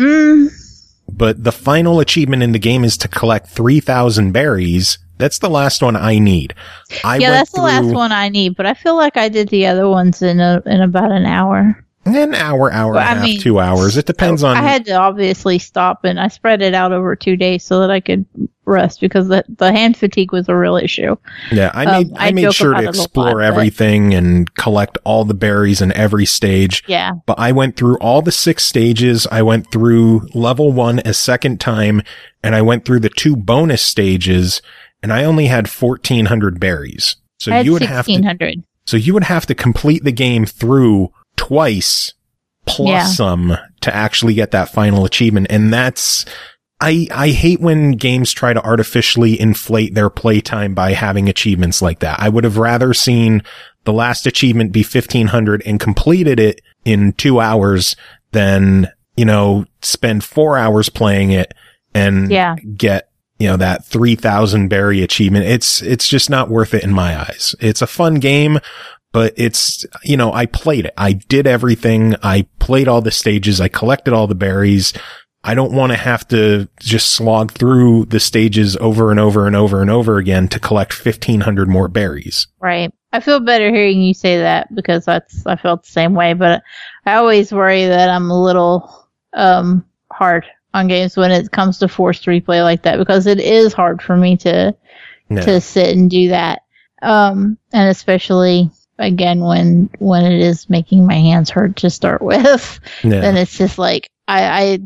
But the final achievement in the game is to collect 3,000 berries. That's the last one I need. That's the last one I need, but I feel like I did the other ones in about an hour. An hour and a half, 2 hours. It depends on... I had to obviously stop, and I spread it out over 2 days so that I could rest, because the hand fatigue was a real issue. Yeah, I made sure to explore everything and collect all the berries in every stage. Yeah. But I went through all the 6 stages. I went through level 1 a second time, and I went through the 2 bonus stages, and I only had 1,400 berries. So you would 1,600. So you would have to complete the game through twice plus some to actually get that final achievement. And that's, I hate when games try to artificially inflate their playtime by having achievements like that. I would have rather seen the last achievement be 1,500 and completed it in 2 hours than, spend 4 hours playing it and get, that 3,000 berry achievement. It's just not worth it in my eyes. It's a fun game, but it's, I played it. I did everything. I played all the stages. I collected all the berries. I don't want to have to just slog through the stages over and over and over and over again to collect 1,500 more berries. Right. I feel better hearing you say that, because I felt the same way, but I always worry that I'm a little, hard on games when it comes to forced replay like that, because it is hard for me to sit and do that. And especially, again, when it is making my hands hurt to start with, then it's just like, I've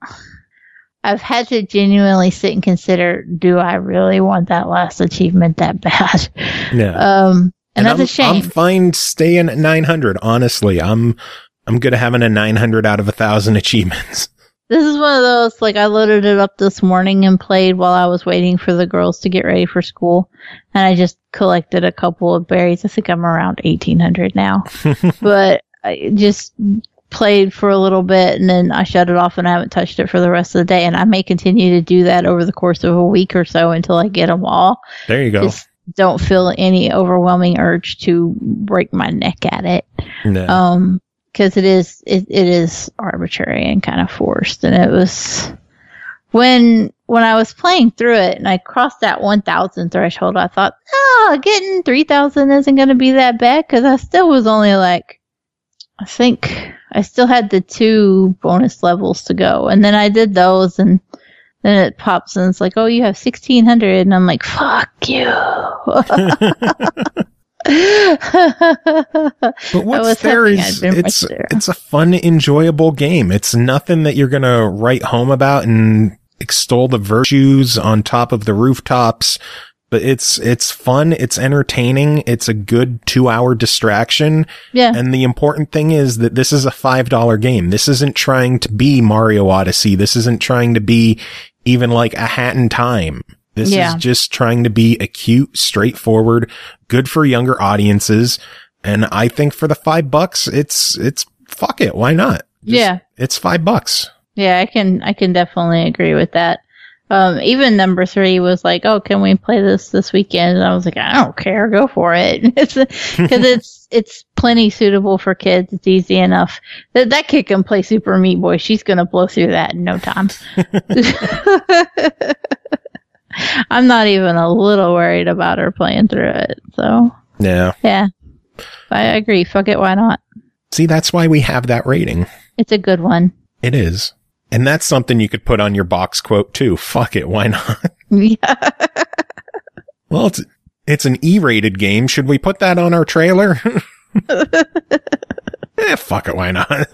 had to genuinely sit and consider, do I really want that last achievement that bad? Yeah. And that's a shame. I'm fine staying at 900, honestly. I'm good at having a 900 out of 1,000 achievements. This is one of those, like, I loaded it up this morning and played while I was waiting for the girls to get ready for school. And I just collected a couple of berries. I think I'm around 1,800 now. But I just played for a little bit, and then I shut it off, and I haven't touched it for the rest of the day. And I may continue to do that over the course of a week or so until I get them all. There you go. Just don't feel any overwhelming urge to break my neck at it. No. Because it is arbitrary and kind of forced. And it was when I was playing through it and I crossed that 1,000 threshold, I thought, getting 3,000 isn't going to be that bad, because I still was only like, I think I still had the 2 bonus levels to go. And then I did those, and then it pops and it's like, oh, you have 1,600. And I'm like, fuck you. But what's there is, it's a fun, enjoyable game. It's nothing that you're going to write home about and extol the virtues on top of the rooftops. But it's fun. It's entertaining. It's a good 2 hour distraction. Yeah. And the important thing is that this is a $5 game. This isn't trying to be Mario Odyssey. This isn't trying to be even like a Hat in Time. This is just trying to be a cute, straightforward, good for younger audiences. And I think for the $5, it's fuck it. Why not? It's $5. Yeah, I can definitely agree with that. Even number 3 was like, oh, can we play this weekend? And I was like, I don't care. Go for it. Because it's plenty suitable for kids. It's easy enough. That kid can play Super Meat Boy. She's going to blow through that in no time. I'm not even a little worried about her playing through it. So yeah, I agree. Fuck it, why not? See, that's why we have that rating. It's a good one. It is, and that's something you could put on your box quote too. Fuck it, why not? Yeah. Well, it's an E-rated game. Should we put that on our trailer? Fuck it, why not?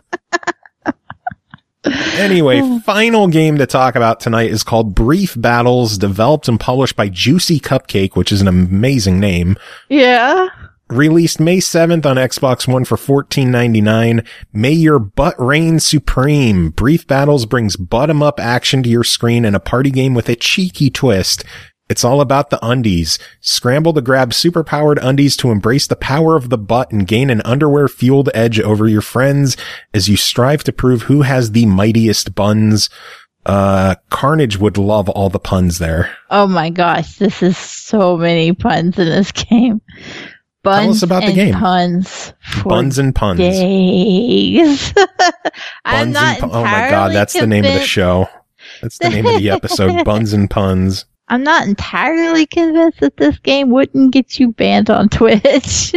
Anyway, final game to talk about tonight is called Brief Battles, developed and published by Juicy Cupcake, which is an amazing name. Yeah. Released May 7th on Xbox One for $14.99. May your butt reign supreme. Brief Battles brings bottom-up action to your screen in a party game with a cheeky twist. It's all about the undies. Scramble to grab super-powered undies to embrace the power of the butt and gain an underwear-fueled edge over your friends as you strive to prove who has the mightiest buns. Carnage would love all the puns there. Oh my gosh, this is so many puns in this game. Buns Tell us about the game. Puns. Buns and puns. Days. I'm not oh my god, that's the name of the show. That's the name of the episode. Buns and puns. I'm not entirely convinced that this game wouldn't get you banned on Twitch.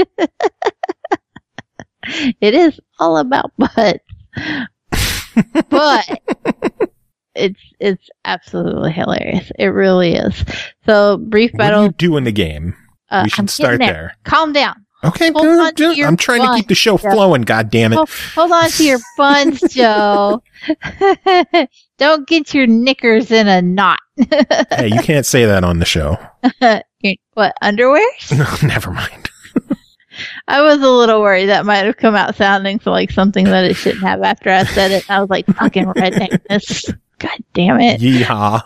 It is all about butts. But it's absolutely hilarious. It really is. So, Brief Battle. What do you do in the game? We should start there. Calm down. Okay, I'm trying to keep the show flowing, goddammit. Hold on to your buns, Joe. Don't get your knickers in a knot. Hey, you can't say that on the show. What, underwear? No, never mind. I was a little worried that might have come out sounding like something that it shouldn't have after I said it. I was like, fucking redneckness. God damn it. Yeehaw.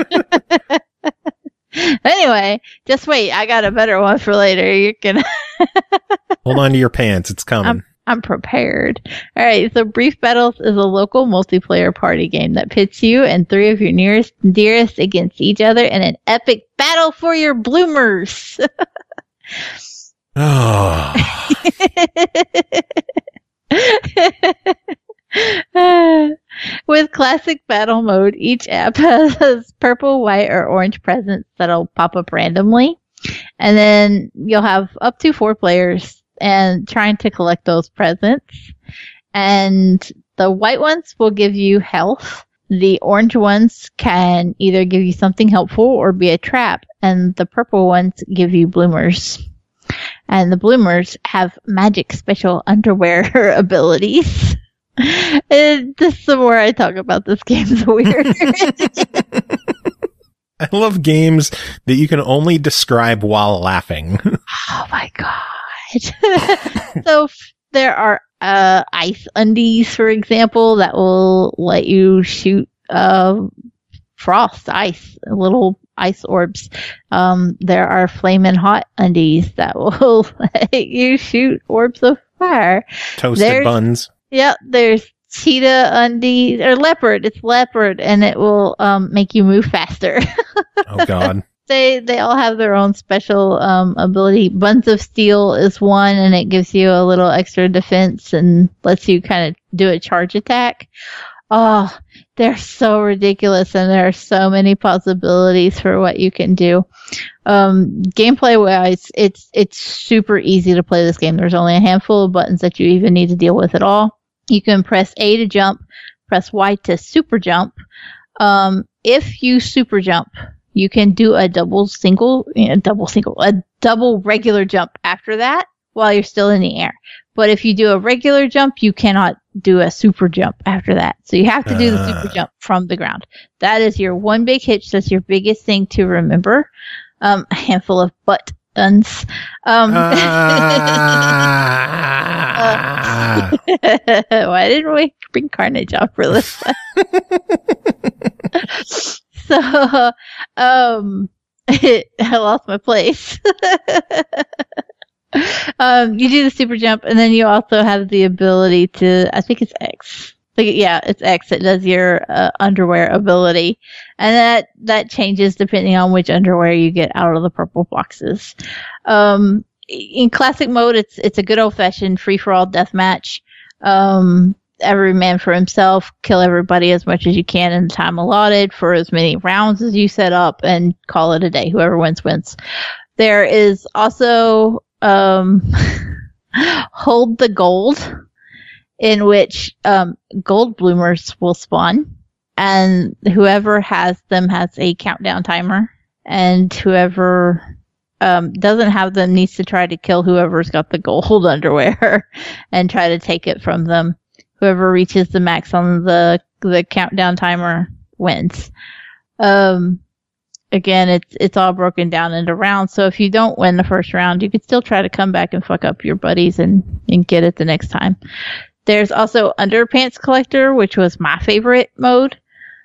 Anyway, just wait. I got a better one for later. You can hold on to your pants. It's coming. I'm prepared. All right. So Brief Battles is a local multiplayer party game that pits you and three of your nearest and dearest against each other in an epic battle for your bloomers. Oh. With classic battle mode, each app has purple, white, or orange presents that'll pop up randomly. And then you'll have up to 4 players and trying to collect those presents. And the white ones will give you health. The orange ones can either give you something helpful or be a trap. And the purple ones give you bloomers. And the bloomers have magic special underwear abilities. And just the more I talk about this game, the weirder. I love games that you can only describe while laughing. Oh my god. So there are ice undies, for example, that will let you shoot frost, ice, little ice orbs. There are flamin' hot undies that will let you shoot orbs of fire. Toasted buns. Yep, there's cheetah undies, or leopard. It's leopard, and it will make you move faster. Oh god. They all have their own special ability. Buns of Steel is one, and it gives you a little extra defense and lets you kind of do a charge attack. Oh, they're so ridiculous, and there are so many possibilities for what you can do. Gameplay wise, it's super easy to play this game. There's only a handful of buttons that you even need to deal with at all. You can press A to jump, press Y to super jump. If you super jump, you can do a double regular jump after that while you're still in the air. But if you do a regular jump, you cannot do a super jump after that. So you have to do the super jump from the ground. That is your one big hitch. That's your biggest thing to remember. A handful of butt guns. Why didn't we bring Carnage up for this one? So, I lost my place. You do the super jump, and then you also have the ability to, I think it's X. It's X. It does your underwear ability, and that changes depending on which underwear you get out of the purple boxes. In classic mode, it's a good old fashioned free for all deathmatch. Every man for himself, kill everybody as much as you can in the time allotted for as many rounds as you set up, and call it a day. Whoever wins wins. There is also Hold the Gold, in which gold bloomers will spawn, and whoever has them has a countdown timer, and whoever doesn't have them needs to try to kill whoever's got the gold underwear and try to take it from them. Whoever reaches the max on the countdown timer wins. again, it's all broken down into rounds. So if you don't win the first round, you could still try to come back and fuck up your buddies and get it the next time. There's also Underpants Collector, which was my favorite mode,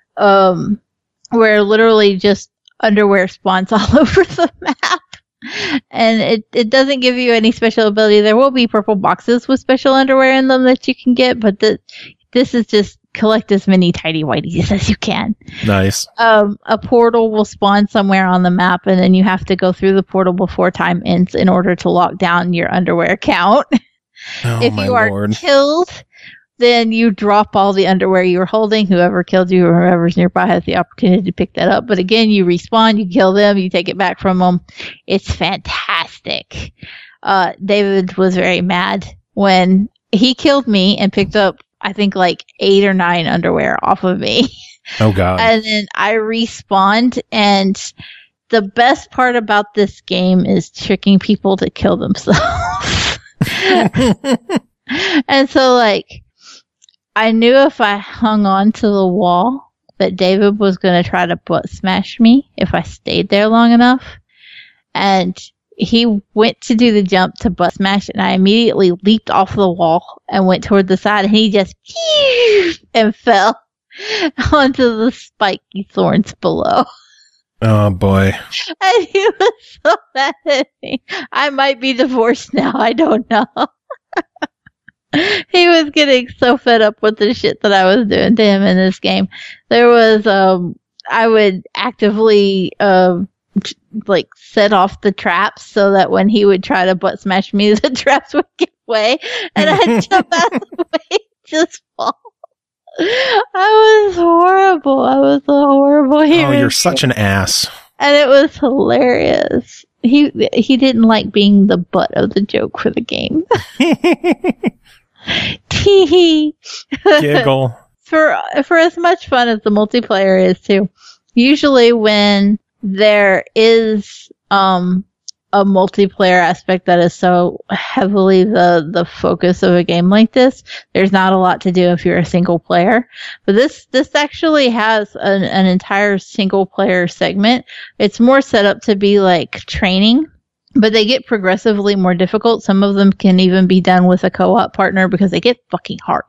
where literally just underwear spawns all over the map. And it doesn't give you any special ability. There will be purple boxes with special underwear in them that you can get, but this is just collect as many tidy whities as you can. Nice. A portal will spawn somewhere on the map, and then you have to go through the portal before time ends in order to lock down your underwear account. If you are killed, then you drop all the underwear you were holding. Whoever killed you or whoever's nearby has the opportunity to pick that up. But again, you respawn, you kill them, you take it back from them. It's fantastic. David was very mad when he killed me and picked up, I think, like 8 or 9 underwear off of me. Oh, God. And then I respawned, and the best part about this game is tricking people to kill themselves. And so, like, I knew if I hung on to the wall that David was going to try to butt smash me if I stayed there long enough. And he went to do the jump to butt smash, and I immediately leaped off the wall and went toward the side, and he just and fell onto the spiky thorns below. Oh, boy. And he was so mad at me. I might be divorced now. I don't know. He was getting so fed up with the shit that I was doing to him in this game. There was, I would actively, like, set off the traps so that when he would try to butt smash me, the traps would give way, and I'd jump out of the way, just fall. I was horrible. I was a horrible human. Oh, you're such an ass. And it was hilarious. He didn't like being the butt of the joke for the game. Tee. Giggle. For as much fun as the multiplayer is too, usually when there is a multiplayer aspect that is so heavily the focus of a game like this, there's not a lot to do if you're a single player. But this actually has an entire single player segment. It's more set up to be like training, but they get progressively more difficult. Some of them can even be done with a co-op partner because they get fucking hard.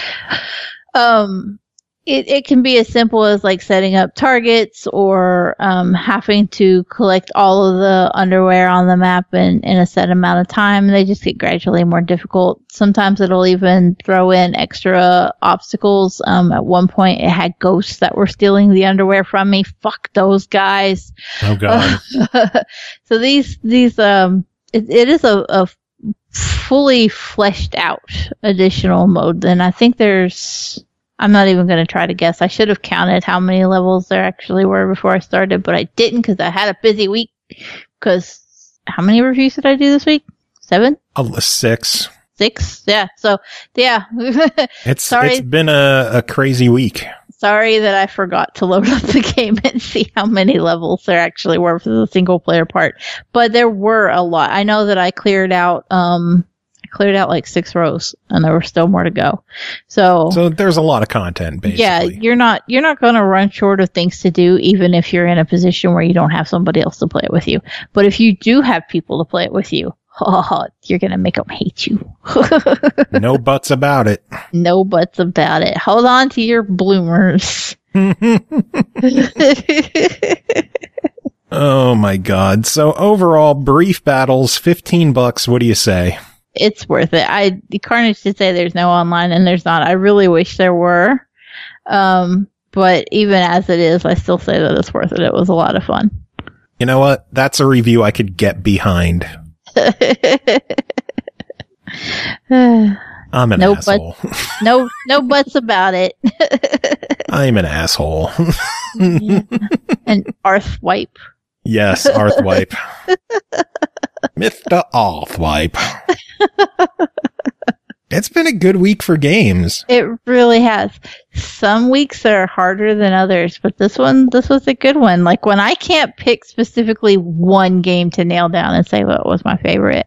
It can be as simple as like setting up targets or having to collect all of the underwear on the map in a set amount of time. They just get gradually more difficult. Sometimes it'll even throw in extra obstacles. At one point, it had ghosts that were stealing the underwear from me. Fuck those guys. Oh, God. So it is a fully fleshed out additional mode. And I think I'm not even going to try to guess. I should have counted how many levels there actually were before I started, but I didn't because I had a busy week. Because how many reviews did I do this week? 7? 6. 6? Yeah. So, yeah. It's been a crazy week. Sorry that I forgot to load up the game and see how many levels there actually were for the single player part. But there were a lot. I know that I cleared out like 6 rows, and there were still more to go. So there's a lot of content, basically. Yeah, you're not going to run short of things to do, even if you're in a position where you don't have somebody else to play it with you. But if you do have people to play it with you, you're going to make them hate you. No buts about it. No buts about it. Hold on to your bloomers. Oh my God. So overall, Brief Battles, $15. What do you say? It's worth it. Carnage did say there's no online, and there's not. I really wish there were. But even as it is, I still say that it's worth it. It was a lot of fun. You know what? That's a review I could get behind. I'm an asshole. No buts about it. I'm an asshole. An Arthwipe. Yes, Arthwipe. Mr. Arthwipe. It's been a good week for games. It really has. Some weeks are harder than others, but this was a good one. Like when I can't pick specifically one game to nail down and say what was my favorite,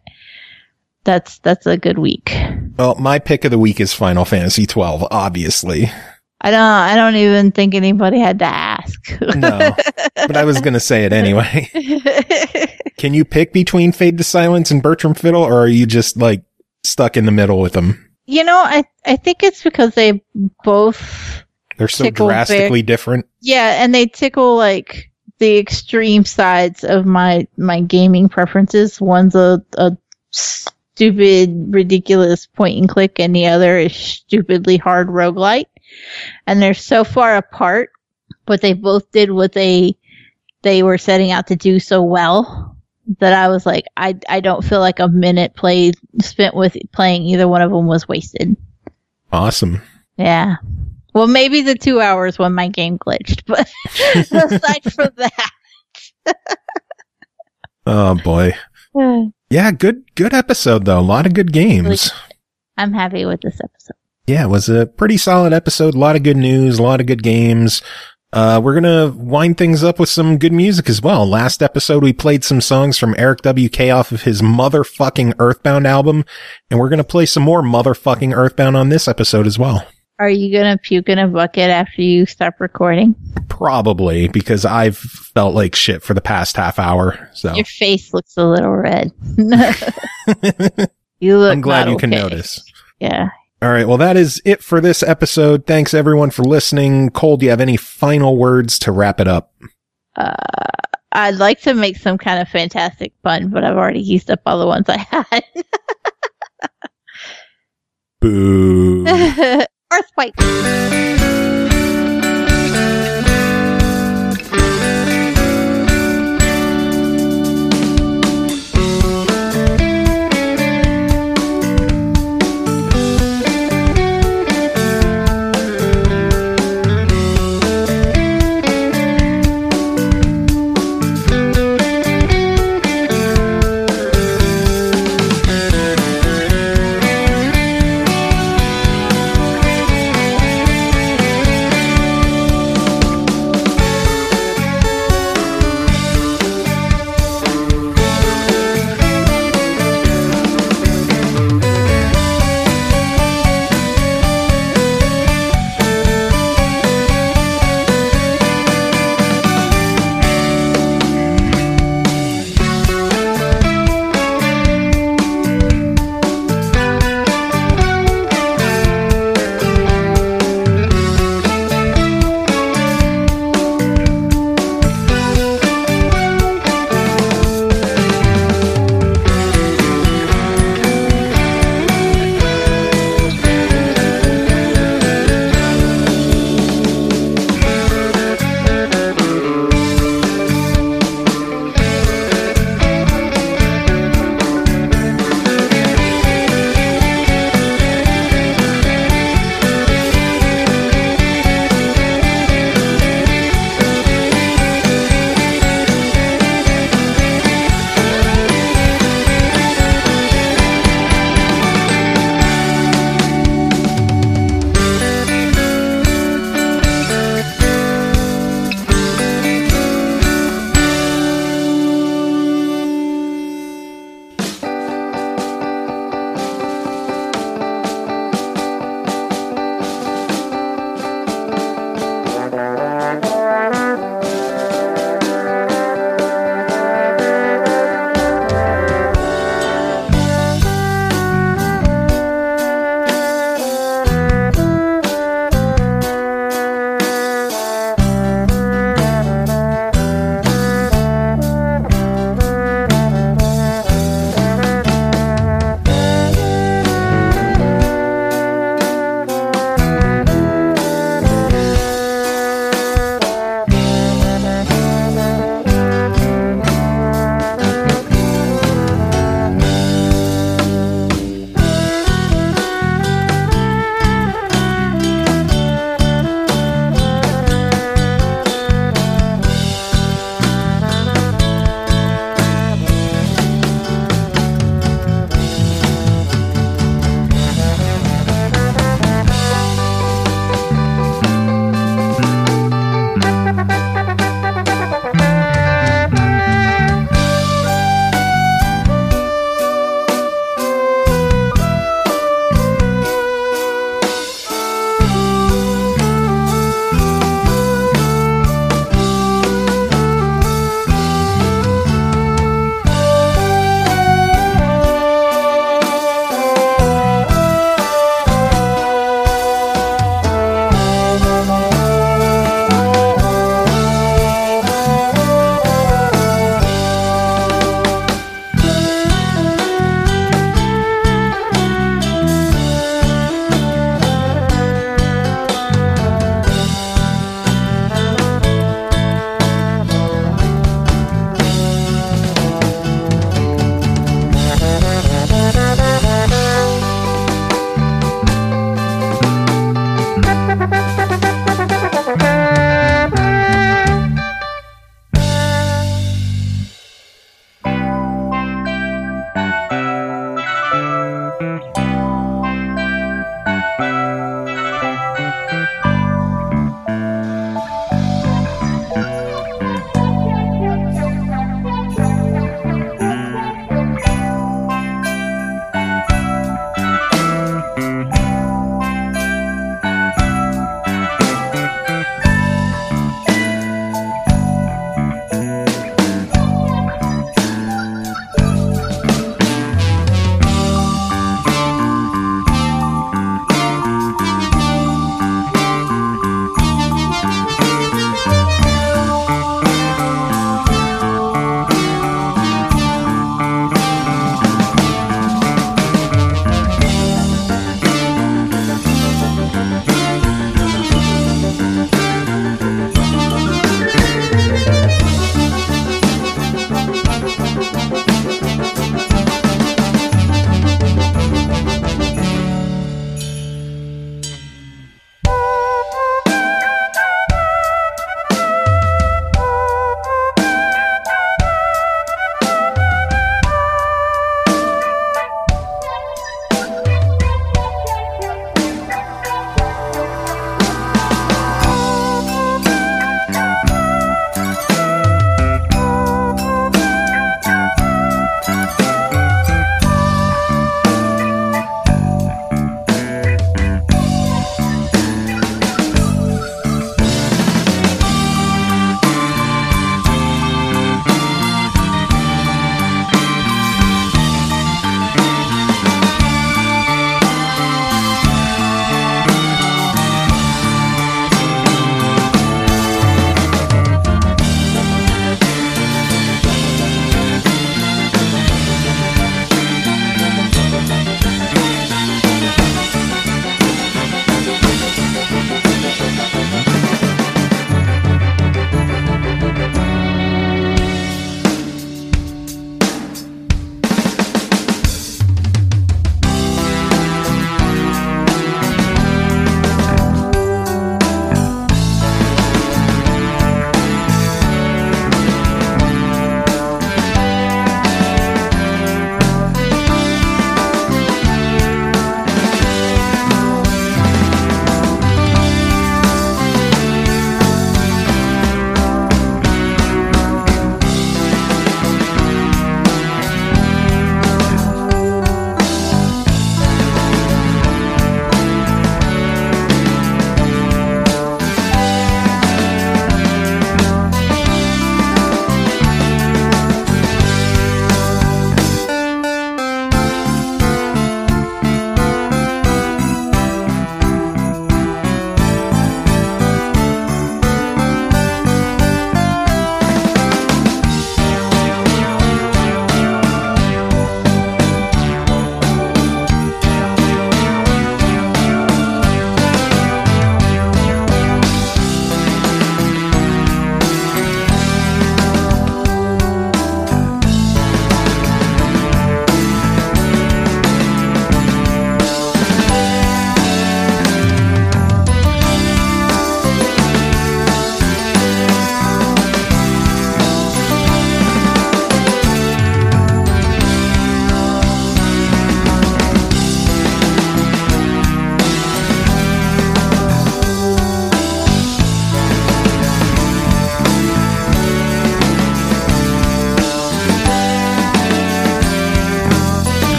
that's a good week. Well, my pick of the week is Final Fantasy XII, obviously. I don't even think anybody had to ask. No, but I was going to say it anyway. Can you pick between Fade to Silence and Bertram Fiddle, or are you just like stuck in the middle with them? You know, I think it's because they both they're so drastically different. Yeah, and they tickle like the extreme sides of my gaming preferences. One's a stupid, ridiculous point and click, and the other is stupidly hard roguelite. And they're so far apart, but they both did what they were setting out to do so well that I was like, I don't feel like a minute spent with playing either one of them was wasted. Awesome. Yeah. Well, maybe the 2 hours when my game glitched, but aside from that. Oh boy. Yeah, good episode though. A lot of good games. I'm happy with this episode. Yeah, it was a pretty solid episode. A lot of good news, a lot of good games. We're going to wind things up with some good music as well. Last episode, we played some songs from Eric W.K. off of his motherfucking Earthbound album. And we're going to play some more motherfucking Earthbound on this episode as well. Are you going to puke in a bucket after you stop recording? Probably, because I've felt like shit for the past half hour. So your face looks a little red. You look. I'm glad you okay. can notice. Yeah. All right. Well, that is it for this episode. Thanks everyone for listening. Cole, do you have any final words to wrap it up? I'd like to make some kind of fantastic pun, but I've already used up all the ones I had. Boo. Earthquake.